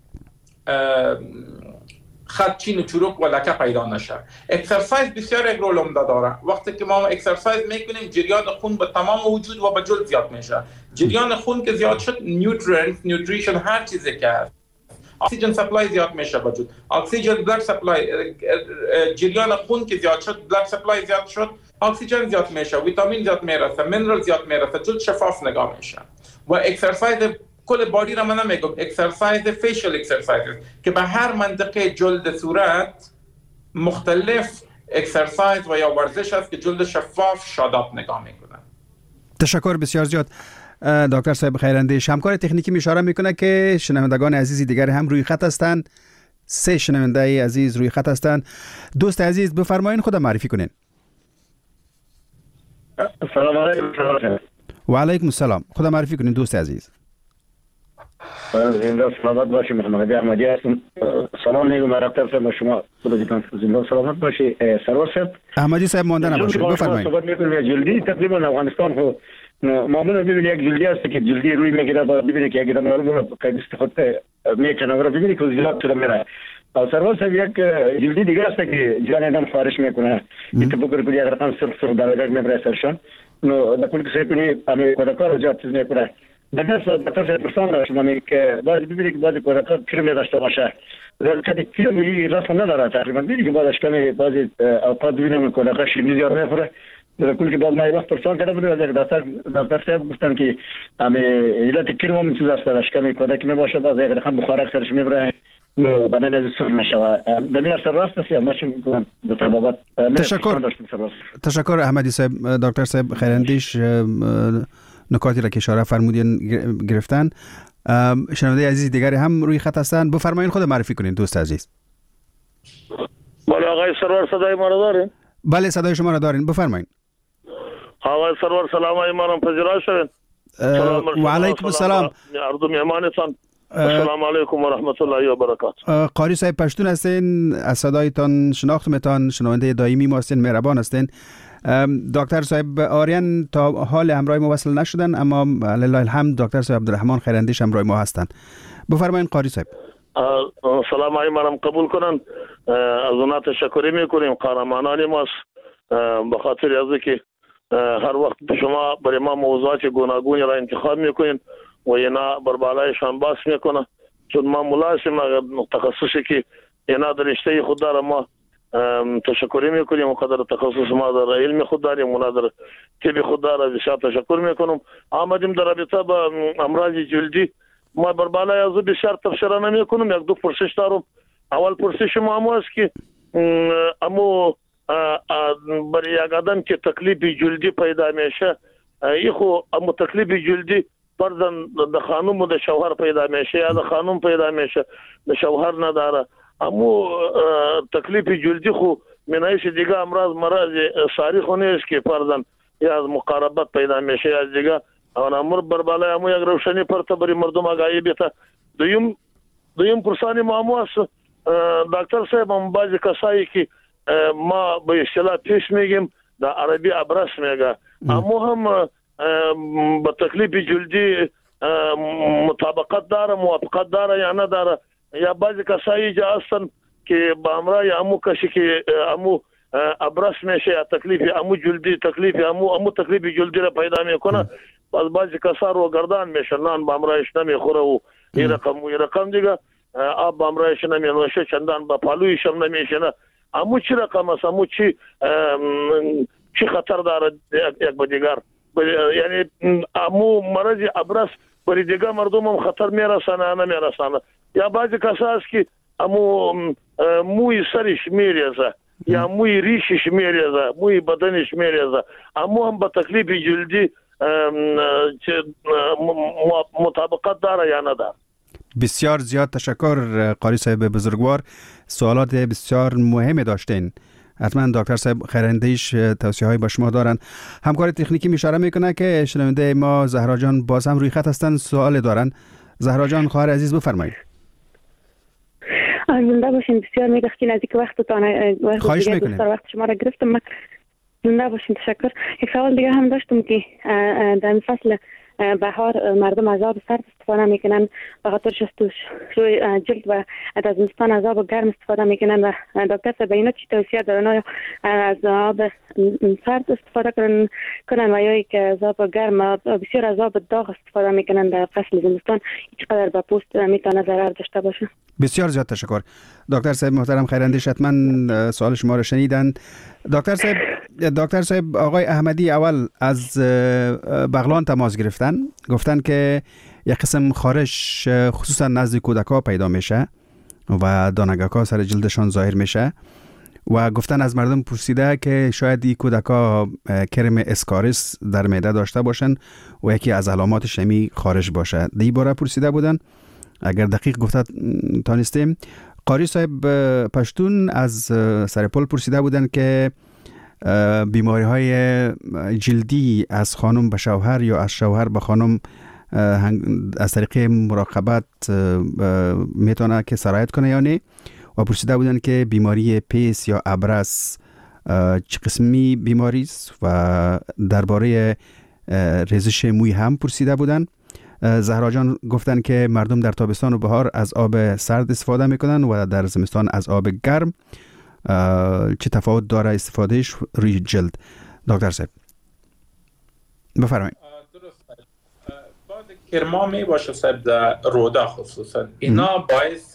خط چین و چروک و لکه پیدا نشه. اکسرسایز بسیار یک رول عمده داره. وقتی که ما اکسرسایز میکنیم جریان خون به تمام وجود و به جلد زیاد میشه. جریان خون که زیاد شد نیوتریشن هر چیزی که هست، اکسیژن سپلای زیاد میشه به جلد، اکسیژن بلاد سپلای، جریان خون که زیاد شد، بلاد سپلای زیاد شد، اکسیژن زیاد میشه، ویتامین زیاد میرسه، مینرال زیاد میرسه، جلد شفاف نگاه میشه. و اکسرسایز کل بادی را من نمیگم، اکسرسایز فیشل اکسرسایز که به هر منطقه جلد صورت مختلف اکسرسایز و یا ورزش است که جلد شفاف شاداب نگاه میکنه. تشکر بسیار زیاد دکتر صاحب خیراندیش. همکار تکنیکی اشاره میکنه که شنوندگان عزیزی دیگر هم روی خط هستند. 3 شنونده عزیز روی خط هستند. دوست عزیز بفرمایید خود معرفی کنین. سلام علیکم. و علیکم السلام. خود معرفی کنین دوست عزیز. زنده سلامت باشی. محمد احمدی هستم. سلام میگم دکتر صاحب شما. زنده سلامت باشی. سرور صاحب احمدی صاحب مانده نباشید. بفرمایید. صحبت میکنیم جلدی تقریبا افغانستان خو معمولا ببینید یک جلدی است که جلدی روی میگیره، ببینید که اگر رو قیدست خود میکنه و ببینید که زیاد شده میره. سرور صاحب یک جلدی دیگه است که جان آدم خارش میکنه. اتفاقی که اگر رقم سرخ درجه میبره سرشان نو نکول که سپینی امی کودکار زیاد چیز میکنه. دکتر صاحب پرسان داشتم امی که بعضی ببینید که بعضی کودکار کرم داشته باشه، کدی کرمی رسم نداره تقریبا. ببینید که بعدش کمی بعضی اوقات ببینیم کودکار شیرینی زیاد میخوره. کل که بعد ما وقت پرسان کرده بود از دکتر صاحب گفتن که امی علت کرم هم چیز است داشت کمی کودک میباشه، بعد یک رقم بخار اکثرش میبره بدن از سر میشه. دنیا سر راست است یا ماشین میکنم دکتر بابات. تشکر احمدی صاحب. دکتر صاحب خیراندیش نکاتی را که اشاره فرمودین گرفتن. شنونده عزیز دیگری هم روی خط هستند. بفرمایید خود معرفی کنین دوست عزیز. بله آقای سرور صدای ما را دارین؟ بله صدای شما را دارین، بفرمایید. آقای سرور سلام ما را پذیرای شوین. و علیکم السلام. عرض میهمانتان. السلام علیکم و رحمت الله و برکاته. قاری صاحب پشتون هستین، از صدایتان شناختمتان، شنونده دائمی ما هستین، مهربان هستین. دکتر صاحب آریان تا حال همراه ما وصل نشدن، اما لله الحمد دکتر صاحب عبدالرحمن خیراندیش همراه ما هستند. بفرمایید قاری صاحب. سلام علیکم قبول کنن. از اونا تشکر میکنیم، قهرمانان ماست. به خاطر از اینکه هر وقت شما برای ما موضوعات گوناگونی را انتخاب میکنین و اینا بر بالایشان باس میکنه، چون ما ملازم تخصصی که اینا در رشته خود داره ما تشکر میکنیم و قدر تخصص ما در علم خود داریم و در طب خود داره. بسیار تشکر میکنم. آمدیم در رابطه با امراض جلدی. ما بر بالای از بسیار تفسیر نمیکنم. یک دو پرسش دارم. اول پرسش ما همو است که امو برای یک آدم که تکلیف جلدی پیدا میشه، ایخو امو تکلیف جلدی پردن د خانم و د شوهر پیدا میشه یا د خانم پیدا میشه د شوهر نداره. امو تکلیف جلدی خو منایش دیگه امراض مرض ساری خو نیست که پردن یا از مقاربت پیدا میشه یا دیگه اون امر بر بالای امو یک روشنی پرته بری مردم آگاهی بیته. دویم پرسانی ما امو است دکتر صاحب هم بعضی کسایی که ما به اصطلاح پیش میگیم در عربی ابرس میگه، اما هم با تکلیف جلدی مطابقت داره، موافقت داره یا نداره. یا بعضی کسایی جا هستن که با امرای امو کسی که امو ابرس میشه یا تکلیف امو جلدی تکلیف امو تکلیف جلدی را پیدا میکنه، بعضی کسا رو گردان میشه، نان با امرایش نمیخوره و این رقم دیگه آب با امرایش نمینوشه، چندان با پالویش هم نمیشه. نه امو چی رقم است، امو چی خطر داره یک با دیگر، یعنی امو مرض ابرس برای دیگر مردم هم خطر میرسانه نمیرسانه. یا بعضی کسا هست که امو موی سرش میریزه یا موی ریشش میریزه، موی بدنش میریزه، امو هم با تکلیف جلدی مطابقت داره یا نداره. بسیار زیاد تشکر قاری صاحب بزرگوار، سوالات بسیار مهمی داشتین. حتما دکتر صاحب خیراندیش توصیه های با شما دارن. همکار تکنیکی اشاره میکنه که شنونده ما زهرا جان باز هم روی خط هستن، سوال دارن. زهرا جان خواهر عزیز بفرمایید. زنده باشین، بسیار میگفتین از اینکه وقتتان خواهش میکنیم. وقت شما را گرفتم. زنده باشین، تشکر. یک سوال دیگه هم داشتم که در فصل بهار مردم از آب سرد استفاده میکنن به خاطر شستشوی جلد و از زمستان از آب گرم استفاده میکنن و دکتر صاحب اینا چی توصیه دارن؟ از آب سرد استفاده کنن و یا که از آب گرم بسیار از آب داغ استفاده میکنن در فصل زمستان، چقدر به پوست میتونه ضرر داشته باشه؟ بسیار زیاد تشکر. دکتر صاحب محترم خیراندیش حتما سوال شما رو شنیدن. دکتر صاحب آقای احمدی اول از بغلان تماس گرفتن، گفتن که یک قسم خارش خصوصا نزد کودکا پیدا میشه و دانگکا سر جلدشان ظاهر میشه و گفتن از مردم پرسیده که شاید این کودکا کرم اسکاریس در معده داشته باشن و یکی از علاماتش همی خارش باشه. دی باره پرسیده بودن، اگر دقیق گفته تانستیم. قاری صاحب پشتون از سرپل پرسیده بودن که بیماری های جلدی از خانم به شوهر یا از شوهر به خانم از طریق مراقبت میتونه که سرایت کنه یا نه، و پرسیده بودن که بیماری پیس یا ابرس چه قسمی بیماری است و درباره ریزش موی هم پرسیده بودن. زهرا جان گفتن که مردم در تابستان و بهار از آب سرد استفاده میکنن و در زمستان از آب گرم. چه تفاوت داره استفادهش روی جلد؟ دکتر صاحب بفرمایید. درست. بعد کرما می باشه صاحب در رودا خصوصا اینا باعث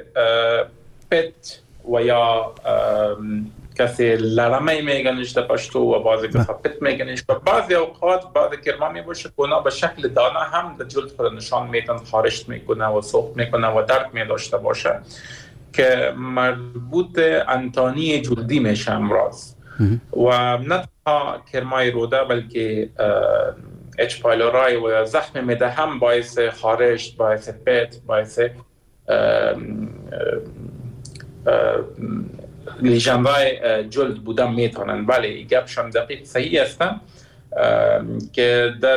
پت و یا کسی لرمه میگنش در پشتو و بعضی کسا پت میگنش و بعضی اوقات بعد کرما می باشه که اونا به شکل دانه هم در جلد خود نشان میتن، خارش میکنه و سوخت میکنه و درد می داشته باشه که مربوط انتانی جلدی میشه امراض. و نه تنها کرمای روده بلکه اچ پایلورای و زخم معده هم باعث خارش، باعث پت، باعث لیژن‌های جلد بودن میتونن. ولی گپشم دقیق صحیح هستن که در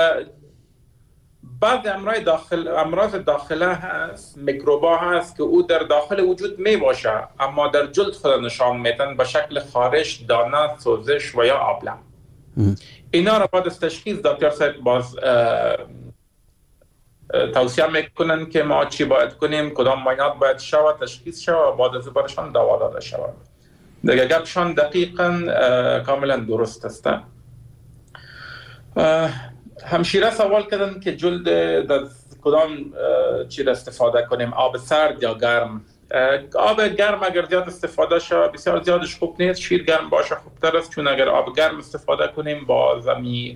بعض امراض داخله هست، میکروبا هست که او در داخل وجود می باشه اما در جلد خود نشان میتن به شکل خارش، دانه، سوزش و یا آبله. اینا را بعد از تشخیص دکتر صاحب باز توصیه میکنن که ما چی باید کنیم، کدام معاینات باید شود، تشخیص شود و بعد از برشان دوا داده شود. دیگه گپشان دقیقاً کاملا درست است. همشیره سوال کردن که جلد در کدام چیز استفاده کنیم، آب سرد یا گرم؟ آب گرم اگر زیاد استفاده شود بسیار زیادش خوب نیست، شیر گرم باشه خوبتر است، چون اگر آب گرم استفاده کنیم با زمی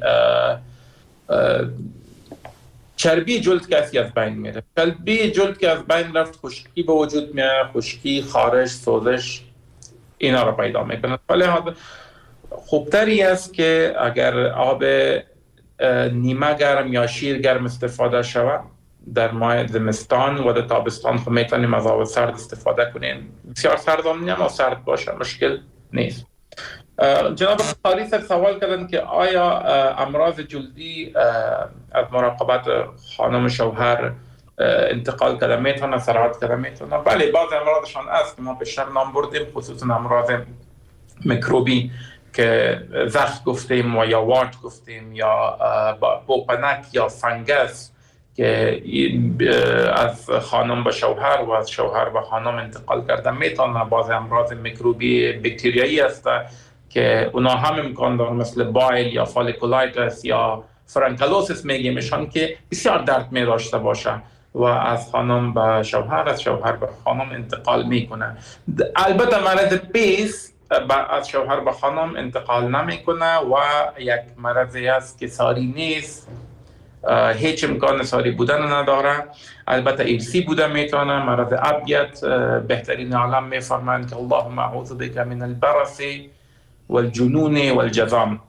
چربی جلد که از بین میره. چربی جلد که از بین رفت خشکی به وجود میاد، خشکی، خارش، سوزش اینا رو پیدا میکنه. ولی خوبتری است که اگر آب نیمه گرم یا شیر گرم استفاده شود در ماه زمستان و در تابستان خب میتونیم از آب سرد استفاده کنیم. بسیار سرد هم نیم و سرد باشه مشکل نیست. جناب قاری صاحب سوال کردن که آیا امراض جلدی از مراقبت خانم شوهر انتقال کرده میتونه، سرعت کرده میتونه. بله بعض امراضشان است که ما بیشتر نام بردیم، خصوصا امراض میکروبی که زخم گفتیم و یا وارد گفتیم یا پوپنک یا فنگس که از خانم به شوهر و از شوهر به خانم انتقال کرده میتونه. بعض امراض میکروبی باکتریایی است که اونا هم امکان داره، مثل بایل یا فالیکولایتس یا فرانکلوسیس میگیمشان که بسیار درد می داشته باشه و از خانم به شوهر، از شوهر به خانم انتقال میکنه. البته مرض پیس از شوهر به خانم انتقال نمیکنه و یک مرضی است که ساری نیست، هیچ امکان ساری بودن نداره. البته ایلسی بوده میتونه. مرض ابیض بهترین عالم میفرمایند که اللهم اعوذ بک من البرص والجنون والجذام.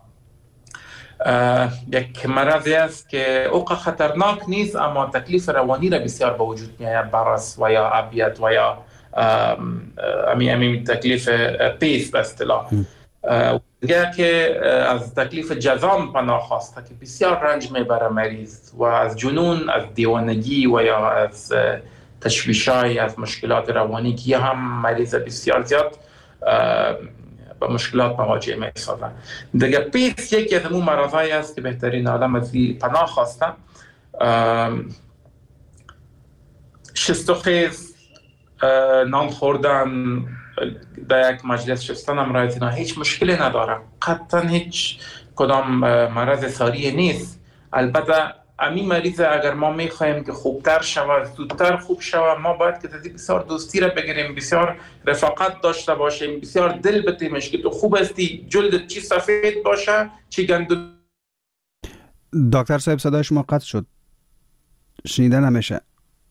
یک مرضی است که اوقا خطرناک نیست اما تکلیف روانی را بسیار به وجود میآید. برص و یا ابیض و یا امی تکلیف پیس به اصطلاح. دیگه که از تکلیف جذام پناه خواسته که بسیار رنج میبره مریض، و از جنون، از دیوانگی و یا از تشویشای، از مشکلات روانی که هم مریض بسیار زیاد با مشکلات مواجه می‌شده. دیگه پیس یکی از اون مرضایی است که بهترین آدم از پناه خواسته. شست و خیز، نان خوردن، در یک مجلس شستن امرای اینا هیچ مشکلی نداره، قطعا هیچ کدام مرض ساری نیست. البته امی مریض اگر ما میخوایم که خوبتر شود، زودتر خوب شود، ما باید که بسیار دوستی را بگیریم، بسیار رفاقت داشته باشیم، بسیار دل بتیمش که تو خوب هستی، جلدت چی سفید باشه چی گندو. دکتر صاحب صدای شما قطع شد، شنیده نمیشه.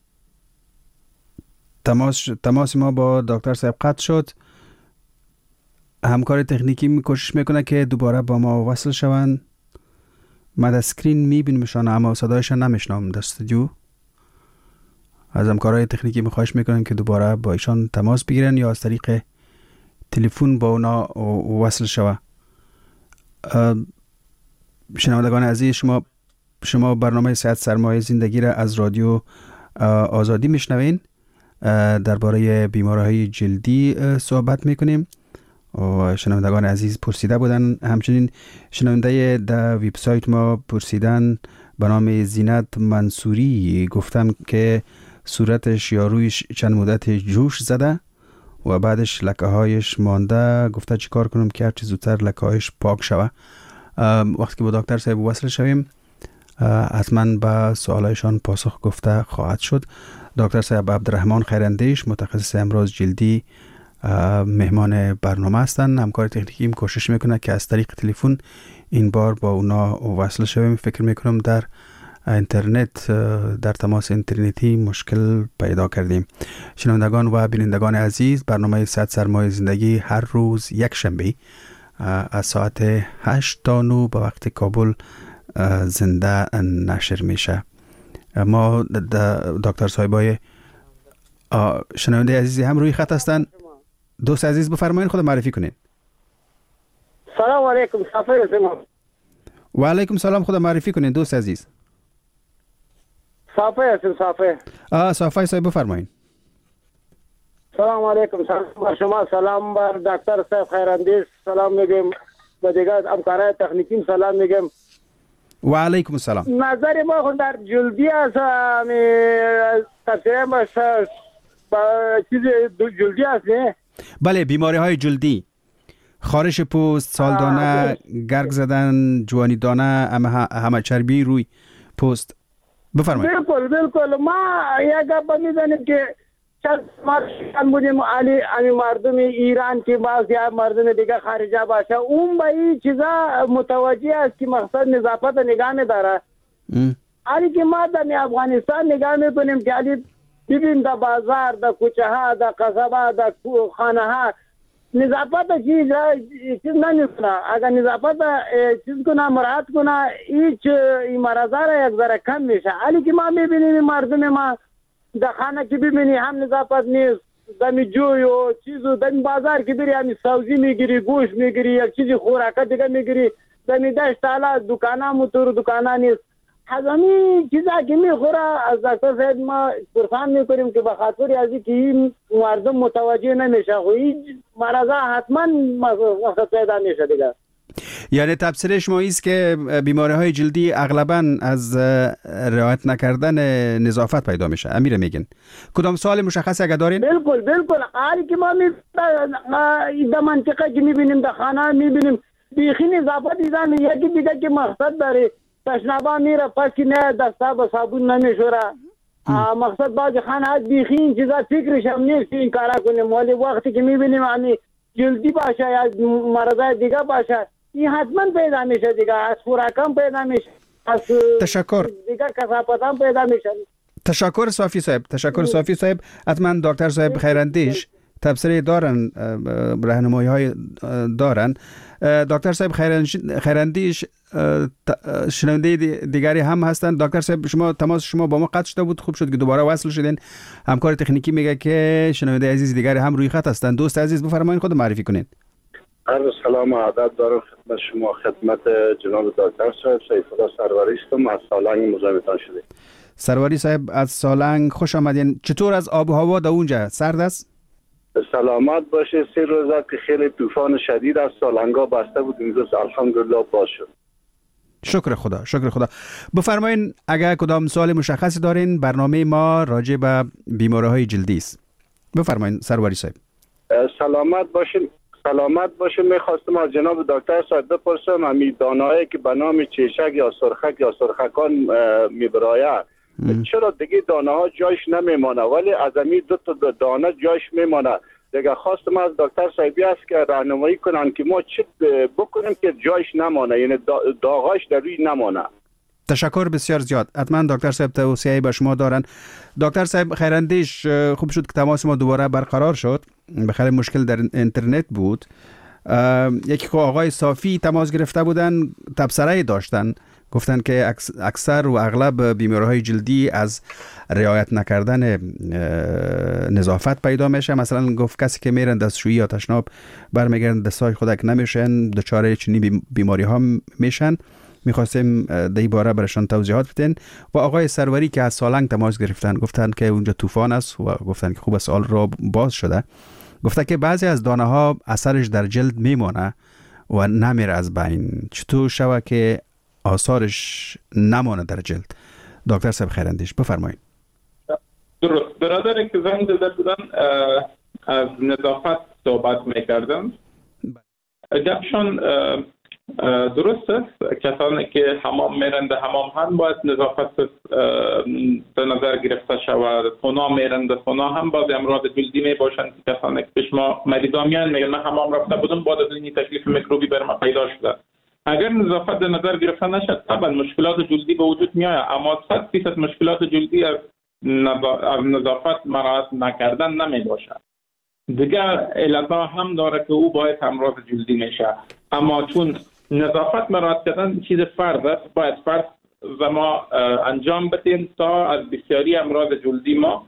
تماس ما با دکتر صاحب قطع شد. همکار تکنیکی کوشش میکنه که دوباره با ما وصل شوند. من در سکرین میبینمشان اما صدایشان نمیشنم در استودیو. از همکارای تکنیکی خواهش میکنم که دوباره با ایشان تماس بگیرن یا از طریق تلفن با اونا وصل شوه. شنوندگان عزیز، شما برنامه صحت سرمایه زندگی را از رادیو آزادی میشنوین. درباره بیماری‌های جلدی صحبت میکنیم و شنوندگان عزیز پرسیده بودن، همچنین شنونده در وبسایت ما پرسیدن به نام زینت منصوری، گفتم که صورتش یا رویش چند مدت جوش زده و بعدش لکه هایش مانده، گفته چی کار کنم که هرچی زودتر لکه هایش پاک شوه. وقتی که با دکتر صاحب وصل شویم حتما به سوالایشان پاسخ گفته خواهد شد. دکتر صاحب عبدالرحمن خیراندیش، متخصص امراض جلدی، مهمان برنامه هستند. همکار تکنیکی کوشش میکنه که از طریق تلفن این بار با اونا وصل شویم. فکر میکنم در اینترنت، در تماس اینترنتی مشکل پیدا کردیم. شنوندگان و بینندگان عزیز، برنامه صحت سرمایه زندگی هر روز یک شنبه از ساعت 8 تا 9 به وقت کابل زنده نشر میشه. ما دکتر صاحبای شنونده عزیزی هم روی خط هستن. دوست عزیز بفرمایید خود معرفی کنید. سلام علیکم. صافی هستم. و علیکم سلام. خود معرفی کنید دوست عزیز. صافی هستم. صافی صاحب بفرمایید. سلام علیکم. سلام بر شما، سلام بر دکتر صاحب خیراندیش، سلام میگم به دیگر همکارای تکنیکی سلام میگم. و علیکم السلام. نظر ما خود در جلدی است، تفسیر ما چیز جلدی است نه؟ بله، بیماری های جلدی، خارش پوست، سالدانه، گرگ زدن، جوانی دانه، همه چربی روی پوست. بفرمایید. بالکل ما یک گپ میزنیم که ما بودیم علی مردم ایران که باز یا مردم دیگه خارجه باشه، اون به این چیزا متوجه است که مقصد نظافت نگاه نداره. علی که ما در افغانستان نگاه میکنیم که علی ببین در بازار، در کوچه ها، در قصبه، در خانه ها نظافت چیز نمیکنه. اگر نظافت چیز کنه، مراعات کنه، هیچ این مرضا را یک ذره کم میشه. علی که ما میبینیم مردم ما در خانه که ببینی هم نظافت نیست، دمی جوی و چیزو، دمی بازار که بری همی سبزی میگیری، گوشت میگیری، یک چیزی خوراکه دیگه میگیری، دمی دشت تالا دکانه موتور دکانه نیست. هزامی چیزا که میخوره از دکتر صاحب ما پرسان میکنیم که به خاطر از اینکه این مردم متوجه نمیشه و این مرض حتما وقت پیدا میشه دیگه. یعنی تفسیر شما است که بیماری های جلدی اغلبا از رعایت نکردن نظافت پیدا میشه. امیر میگن کدام سوال مشخصی اگه دارین؟ بالکل حالی که ما در منطقه که میبینیم در خانه میبینیم بیخی نظافت دیدن یکی دیگه که مقصد داره تشنابا میره پس که نه دستا با صابون نمیشوره. مقصد بعضی خانه بیخی این چیزا فکرش هم نیست این کارا کنیم ولی وقتی که میبینیم یعنی جلدی باشه یا مرضای دیگه باشه این حتما پیدا میشه دیگه. از خوراکم پیدا میشه از تشکر دیگه کثافت هم پیدا میشه. تشکر صافی صاحب حتما دکتر صاحب خیراندیش تفسیر دارن راهنمایی های دارن. دکتر صاحب خیراندیش شنونده دیگری هم هستند. دکتر صاحب شما تماس شما با ما قطع شده بود، خوب شد که دوباره وصل شدین. همکار تکنیکی میگه که شنونده عزیز دیگری هم روی خط هستند. دوست عزیز بفرمایید خود معرفی کنین. عرض سلام و ادب دارم خدمت شما، خدمت جناب دکتر صاحب سیف الله سروری هستم از سالنگ مزاحمتان شده. سروری صاحب از سالنگ خوش آمدین. چطور از آب و هوا در اونجا؟ سرد است؟ سلامت باشه. 3 روزه که خیلی طوفان شدید از سالنگا بسته بود، امروز الحمدلله باز شد. شکر خدا. بفرمایین اگر کدام سوال مشخصی دارین، برنامه ما راجع به بیماری‌های جلدی است. بفرمایین سروری صاحب. سلامت باشین. میخواستم از جناب دکتر صاحب بپرسم همین دانه‌ای که به نام چیشک یا سرخک یا سرخکان میبرایه چرا دیگه دانه ها جایش نمیمانه ولی از همین 2 تا دانه جایش میمانه؟ دیگه خواستم از دکتر صاحبی است که راهنمایی کنن که ما چه بکنیم که جایش نمانه، یعنی داغاش در روی نمانه. تشکر بسیار زیاد. حتما دکتر صاحب توصیه‌ای به شما دارن. دکتر صاحب خیراندیش، خوب شد که تماس ما دوباره برقرار شد. بخیر مشکل در اینترنت بود. یکی که آقای صافی تماس گرفته بودن، تبصره داشتن، گفتن که اکثر و اغلب بیماری‌های جلدی از رعایت نکردن نظافت پیدا میشه. مثلا گفت کسی که میرن دستشویی یا تشناب برمیگردن دستای خودک نمیشن، دچار چنین بیماری ها میشن. میخواستیم در این باره برشان توضیحات بدین. و آقای سروری که از سالنگ تماس گرفتن گفتن که اونجا طوفان است و گفتن که خوب سوال را باز شده. گفته که بعضی از دانه ها اثرش در جلد میمونه و نمیره از بین. چطور شوه که آثارش نمانه در جلد؟ دکتر صاحب خیراندیش بفرمایید. درست. برادر که زنگ زده بودن از نظافت صحبت میکردن. گپشان درست است. کسانی که حمام میرند حمام هم باید نظافت در نظر گرفته شود. خونه میرند خونه هم باید امراض جلدی میباشند. کسانی که پیش ما مریضان میان میگن من حمام رفته بودم بعد از این تکلیف میکروبی بر من پیدا شده. اگر نظافت در نظر گرفته نشد طبعا مشکلات جلدی به وجود میآید، اما 100% مشکلات جلدی از نظافت مراعات نکردن نمی باشد. دیگر علتها هم داره که او باید امراض جلدی میشه، اما چون نظافت مراعات کردن چیز فرض است، باید فرض و ما انجام بدیم تا از بسیاری امراض جلدی ما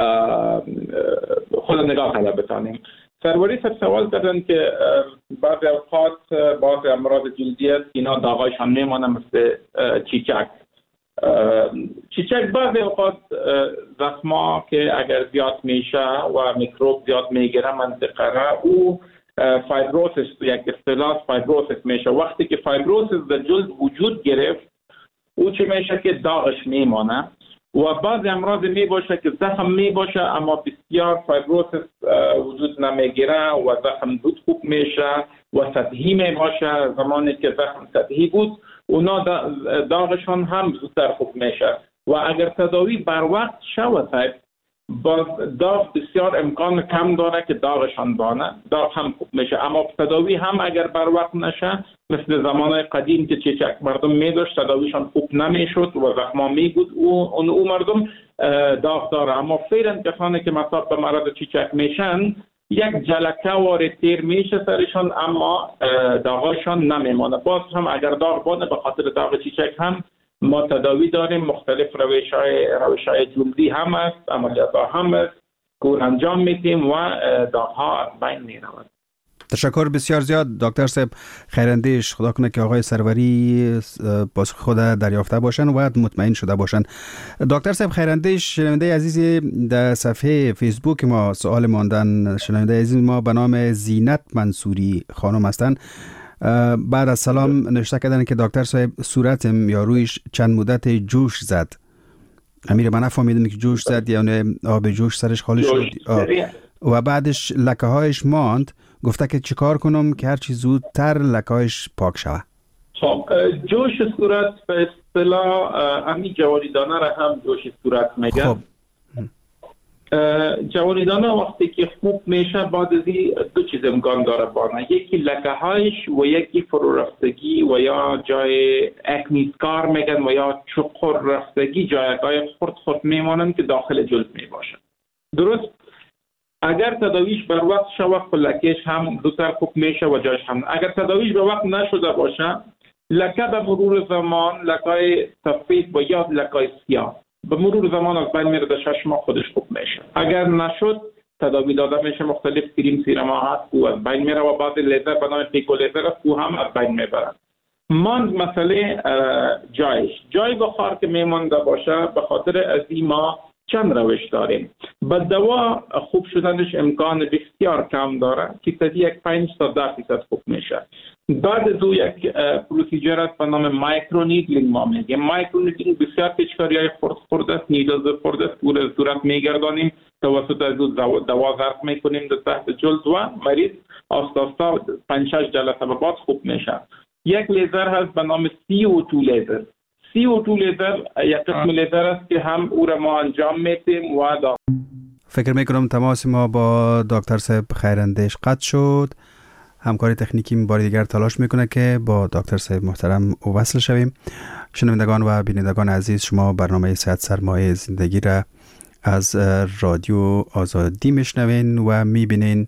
خود نگاه طلب بتانیم. سروری صاحب سوال کردن که بعضی اوقات بعضی امراض جلدی است اینا داغایشان میمانه مثل چیچک. چیچک بعضی اوقات زخما که اگر زیاد میشه و میکروب زیاد میگیره منطقه را او فایبروسیس، یک اصطلاح فایبروسیس میشه. وقتی که فایبروسیس در جلد وجود گرفت او چه میشه که داغش میمانه و بعضی امراض می باشه که زخم می باشه اما بسیار فایبروسیس وجود نمیگیره و زخم زود خوب میشه و سطحی می باشه. زمانی که زخم سطحی بود اونا داغشان هم زودتر خوب میشه و اگر تداوی بر وقت شود با داغ بسیار امکان کم داره که داغشان بانه، داغ هم خوب میشه. اما تداوی هم اگر بر وقت نشه مثل زمانهای قدیم که چیچک مردم میداشت تداویشان خوب نمیشد و زخما میبود او مردم داغ داره. اما فعلا کسانی که مصاب به مرض چیچک میشن یک جلکه وارد تیر میشه سرشان اما داغشان نمیمانه. باز هم اگر داغ بانه به خاطر داغ چیچک هم ما تداوی داریم. مختلف روش‌های جلدی هم است، عملیات هم است که انجام میدیم و داغ‌ها از بین میرود. تشکر بسیار زیاد دکتر صاحب خیراندیش. خدا کنه که آقای سروری پاسخ خود دریافته باشن و مطمئن شده باشن. دکتر صاحب خیراندیش، شنونده عزیز در صفحه فیسبوک ما سوال ماندن، شنونده عزیز ما به نام زینت منصوری خانم هستن. بعد از سلام نوشته کردن که دکتر صاحب صورتم یا رویش چند مدت جوش زد. امیر من نفهمیدم که جوش زد یعنی آب جوش سرش خالی شد و بعدش لکه هایش ماند. گفته که چیکار کنم که هرچی زودتر لکه هایش پاک شود. خب جوش صورت به اصطلاح همین جواریدانه را هم جوش صورت میگن. خب. جواریدانه وقتی که خوب میشه بعد از دو چیز امکان داره بانه، یکی لکه هایش و یکی فرو رفتگی و یا جای اکنیسکار میگن و یا چقر رفتگی، جایگاه خرد میمانند که داخل جلد میباشن. درست؟ اگر تداویش بر وقت شود لکهش هم زودتر خوب میشه و جاش هم. اگر تداویش به وقت نشده باشه لکه به مرور زمان لکه سفید و یا لکه سیاه به مرور زمان از بین میره، در 6 ماه خودش خوب میشه. اگر نشد تداوی داده میشه، مختلف کریم سیرما هست او از بین میره و بعضی لیزر به نام پیکو لیزر است او هم از بین میبرن. ماند مسئله جای بخار که میمانده باشه به خاطر از این ما چند روش داریم. با دوا خوب شدنش امکان بسیار کم داره که تازه 5 تا 10% خوب میشه. بعد از او یک پروسیجر است به نام مایکرونیدلینگ ما میگیم. مایکرونیدلینگ بسیار پیچکاری‌های خرد است، نیدل خرد است، پور صورت میگردانیم، توسط از دوا ضرب میکنیم در تحت جلد و مریض آستا 5-6 جلسه بعد خوب میشه. یک لیزر هست به نام CO2 لیزر. CO2 لیزر یک قسم لیزر است که هم او را ما انجام میدیم و فکر میکنم تماس ما با دکتر صاحب خیراندیش قطع شد. همکاری تکنیکی بار دیگر تلاش میکنه که با دکتر صاحب محترم وصل شویم. شنوندگان و بینندگان عزیز، شما برنامه صحت سرمایه زندگی را از رادیو آزادی میشنوین و میبینین.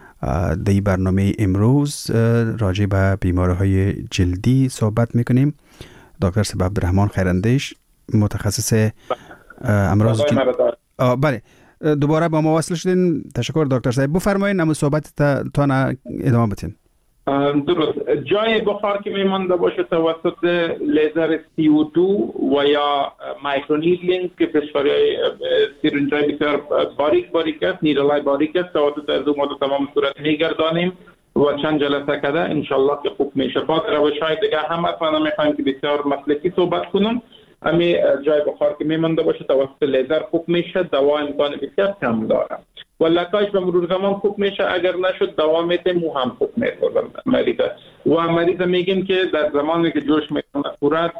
در این برنامه امروز راجع به بیماری‌های جلدی صحبت میکنیم. دکتر صاحب عبدالرحمن خیراندیش متخصص امراض بله، دوباره با ما وصل شدین. تشکر دکتر صاحب. بفرمایید اما صحبت تان ادامه بدین. درست. جای بخار که میمانده باشه توسط لیزر CO2 و یا مایکرونیدلینگ که پیشکاری سیرنجای بسیار باریک است، نیدلای باریک است، توسط از ما تمام صورت میگردانیم و چند جلسه کده انشالله که خوب میشه. باز روش‌های دیگه هم اصلا میخوایم که بسیار مسلکی صحبت کنم. امی جای بخار که میمانده باشه توسط لیزر خوب میشه، دوا امکان بسیار کم داره و لکه‌اش به مرور زمان خوب میشه. اگر نشد دوا میتیم مو هم خوب میشه مریضه و مریضه میگیم که در زمانی که جوش میکنه صورت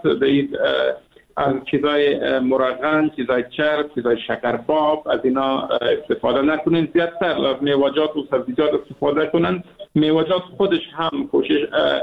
از چیزای مرغن، چیزای چرب، چیزای شکرباب از اینا استفاده نکنین. زیادتر از میوه‌جات و سبزیجات استفاده کنن. میوه‌جات خودش هم کوشش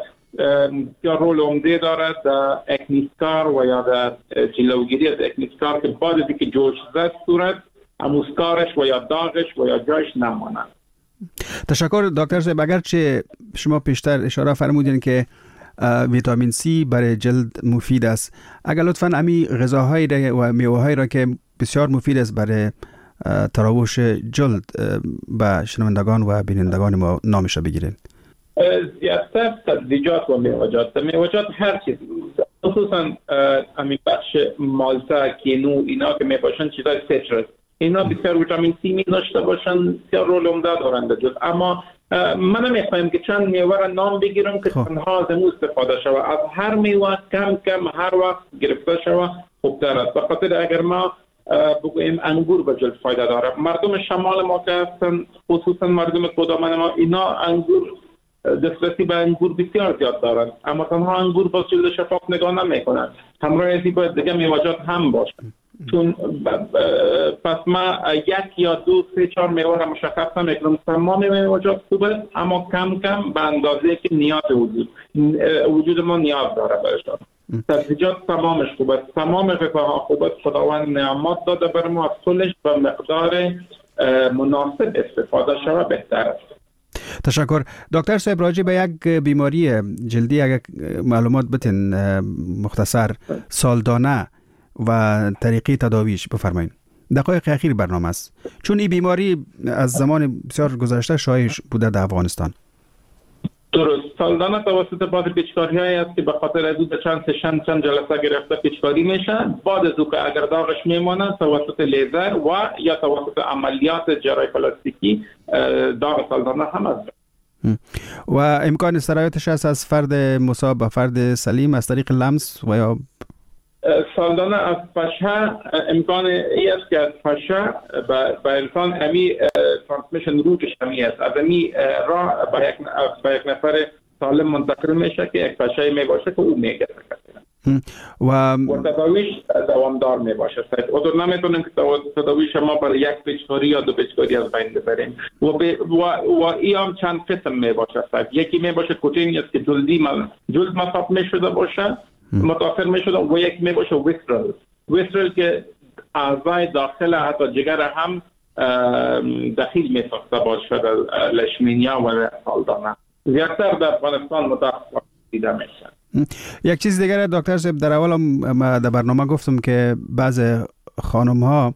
یا رول عمده دارد در اکنیسکار و یا در جلوگیری از اکنیسکار که بعد از اینکه جوش زد صورت اموسکارش و یا داغش و یا جایش نماند. تشکر دکتر صاحب. اگرچه شما پیشتر اشاره فرمودین که ویتامین C برای جلد مفید است، اگر لطفاً امی غذاهای و میوه‌هایی را که بسیار مفید است برای تراوش جلد به شنوندگان و بینندگان ما نامش بگیرین. زیادتر سبزیجات و میوه‌جات. میوه‌جات هر چیز، خصوصا همین بخش مالتا، کینو، اینا که میباشن چیزای سیترس، اینا بسیار ویتامین C می داشته باشن، بسیار رول عمده دارند در جلد. اما من نمیخوایم که چند میوه را نام بگیرم که تنها از اون استفاده شود. از هر میوه کم هر وقت گرفته شود خوبتر است. بخاطر اگر ما بگوییم انگور به جلد فایده داره، مردم شمال ما که هستن، خصوصا مردم کدامن ما، اینا انگور دسترسی به انگور بسیار زیاد دارند، اما تنها انگور با جلد شفاف نگاه نمیکنند. همراه ازی باید دیگه میوه‌جات هم باشند. چون پس ما 1 یا 2 3 4 میوه را مشخص نمیکنم. تمام میوه‌جات خوبه اما کم به اندازه که نیاز وجود ما نیاز داره برشان. سبزیجات تمامش خوبه، تمام غذاها خوبه. خداوند نعمت داده بر ما، از کلش به مقدار مناسب استفاده شود بهتر است. تشکر دکتر صاحب. راجع به یک بیماری جلدی اگر معلومات بتین مختصر، سالدانه و طریقه تداویش بفرمایید. دقایق اخیر برنامه است، چون این بیماری از زمان بسیار گذشته شایع بوده در افغانستان. درست. سالانه توسط بعض پیچکاری هایی است که به خاطر از چند جلسه گرفته پیچکاری میشه. بعد از او که اگر داغش میمانه توسط لیزر و یا توسط عملیات جراحی پلاستیکی داغ سالانه هم است. و امکان سرایتش است از فرد مصاب به فرد سلیم از طریق لمس و یا سالانه از پشه امکان ای است که از پشه به انسان همی ترانسمیشن روتش همی است. از همی راه به یک نفر سالم منتقل میشه که یک پشه می باشه که او میگه و تداویش دوامدار می باشه. و نمیتونیم که تداویش ما برای یک پیچکاری یا دو پیچکاری از بین ببریم. و ای هم چند قسم می باشه. یکی می باشه کوتینی است که جلد مصاب می شده باشه، متاثر می شده، و یک می باشه ویسرل که اعضای داخل حتی جگر هم دخیل می ساخته باشه در لشمینیا و سالدانه. زیادتر در افغانستان متأخر دیده میشه. یک چیز دیگر دکتر صاحب، در اول ما در برنامه گفتم که بعض خانم ها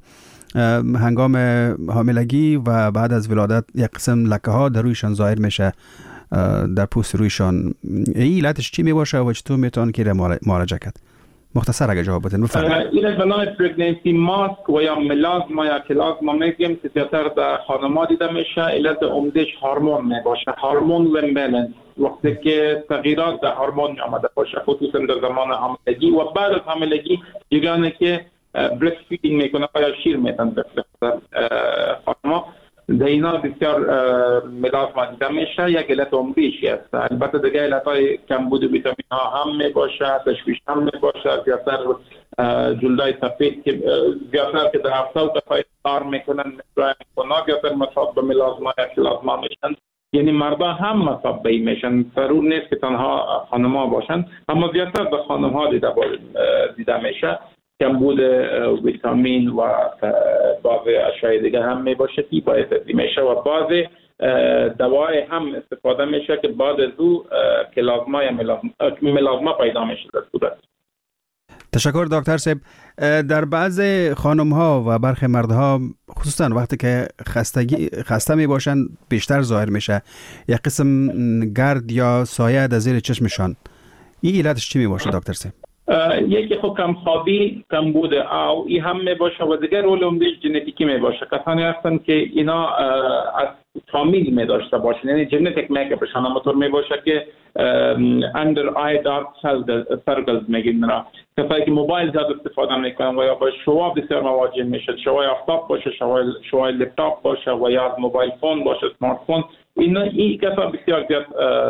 هنگام حاملگی و بعد از ولادت یک قسم لکه ها در رویشان ظاهر میشه، در پوست رویشان. این علتش چی می باشه و چطور میتون که معالجه کرد؟ مختصر اگه جواب بدین بفرمایید. این به نام پرگننسی ماسک و یا ملازما یا کلازما میگیم که زیادتر در خانم‌ها دیده میشه. علت عمدهش هورمون می باشه، هورمون ایمبالانس. وقتی که تغییرات در هورمون آمده باشه، خصوصا در زمان حاملگی و بعد از حاملگی، یگانه که برست فیدینگ میکنه یا شیر میتن در خانم‌ها، در اینا بسیار ملازما دیده میشه. یک علت عمریشی است. البته دیگه علتهای کمبود ویتامین ها هم می باشه، تشویش هم می باشه، زیادتر جلدای سفید که زیادتر که در هفته و دفعه کار میکنن زیادتر مصاب به ملازما یا کلازما میشن. یعنی مردا هم مصاب به این میشن. ضرور نیست که تنها خانم‌ها باشن، اما زیادتر در خانم‌ها دیده میشه. کمبود ویتامین و بعض اشیاء دیگه هم می باشه که باعث میشه و بعض دوای هم استفاده میشه که بعد از او کلازما یا ملازما پیدا میشه در صورت. تشکر دکتر صاحب. در بعض خانم ها و برخی مردها خصوصا وقتی که خسته می باشن بیشتر ظاهر میشه یک قسم گرد یا سایه در زیر چشمشان. این علتش چی می باشه دکتر صاحب؟ یکی خب کمخوابی، کمبود او ای هم می باشه و دیگر رول عمدهش ژنتیکی می باشه. کسانی هستن که اینا از فامیل می داشته باشن، یعنی ژنتیک میکاپشان همونطور می باشه که اندر آی دارک سرکلز میگیم. کسایی که موبایل زیاد استفاده میکنن و یا با شعاع بسیار مواجه میشه، شعاع آفتاب باشه، شعاع لپتاپ باشه و یا موبایل فون باشه، اسمارت فون، این کسا بسیار زیاد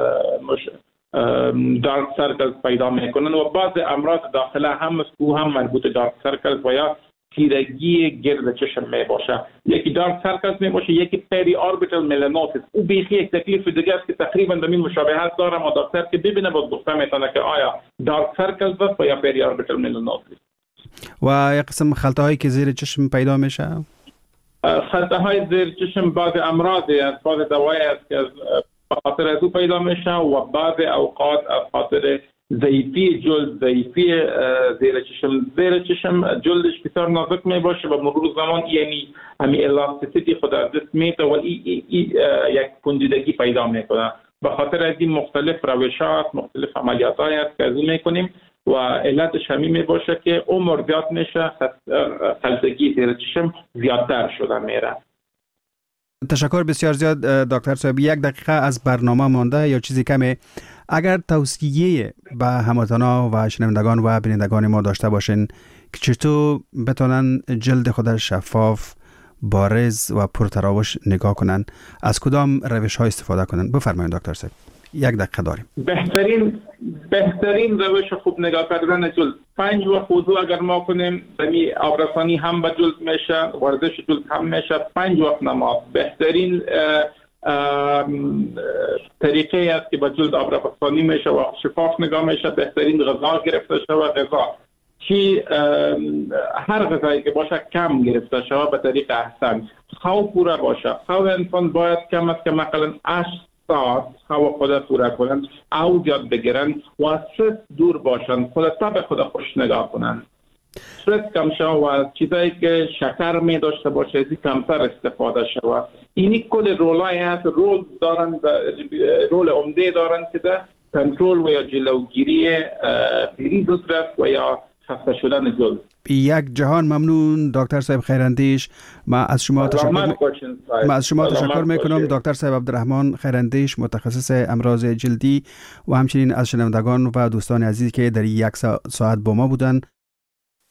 دارک سرکلز پیدا میکنن و بعض امراض داخله هم مربوط دارک سرکلز و یا تیرگی گرد چشم می باشه. یکی دارک سرکلز می باشه، یکی پری آربیتال ملانوسیس. او بیخی یک تکلیف دیگه است که تقریبا به این مشابهت داره، ما دکتر که ببینه با گفته میتونه که آیا دارک سرکلز است یا پری آربیتال ملانوسیس. و یک قسم خلطه هایی که زیر چشم پیدا میشه، خلطه های زیر چشم بعض امراضی است، بعض دوایی است که خاطر از او پیدا میشه و بعض اوقات از خاطر ضعیفی جلد، ضعیفی زیر چشم جلدش بسیار نازک می باشه و مرور زمان یعنی همین الاستیسیتی خود از دست میده و یک کندیدگی پیدا میکنه. به خاطر از این مختلف روشات، مختلف عملیات هایی است که از این میکنیم و علتش همین می باشه که عمر زیاد میشه، خلطگی زیر چشم زیادتر شده میره. تشکر بسیار زیاد دکتر صاحب. یک دقیقه از برنامه مانده یا چیزی کمه. اگر توصیه به هموطنا و شنوندگان و بینندگان ما داشته باشین که چطور بتونن جلد خود شفاف، بارز و پرتراوش نگاه کنن، از کدام روش ها استفاده کنن، بفرمایید دکتر صاحب. یک دقیقه داریم. بهترین روش خوب نگاه کردن جلد 5 وقت وضو اگر ما کنیم، دمی آبرسانی هم به جلد میشه، ورزش جلد هم میشه. 5 وقت نماز بهترین طریقه است که به جلد آبرسانی میشه و شفاف نگاه میشه. بهترین غذا گرفته شود، غذا چی هر غذایی که باشه کم گرفته شود به طریق احسن. خواب پورا باشه. خواب انسان باید کم از کم مثلا 8 ساعت خواب خود پورا کنن او یاد بگیرن و از استرس دور باشن، خودتا به خود خوش نگاه کنن، استرس کم شود و چیزایی که شکر می داشته باشه ازی کمتر استفاده شود. اینی کل رولای هست، رول دارن رول عمده دارن که در کنترل و یا جلوگیری پیری زود رفت و یا خسته شدن جلد. یک جهان ممنون دکتر صاحب خیراندیش. ما از شما تشکر میکنم دکتر صاحب عبدالرحمن خیراندیش، متخصص امراض جلدی، و همچنین از شنوندگان و دوستان عزیزی که در یک ساعت با ما بودن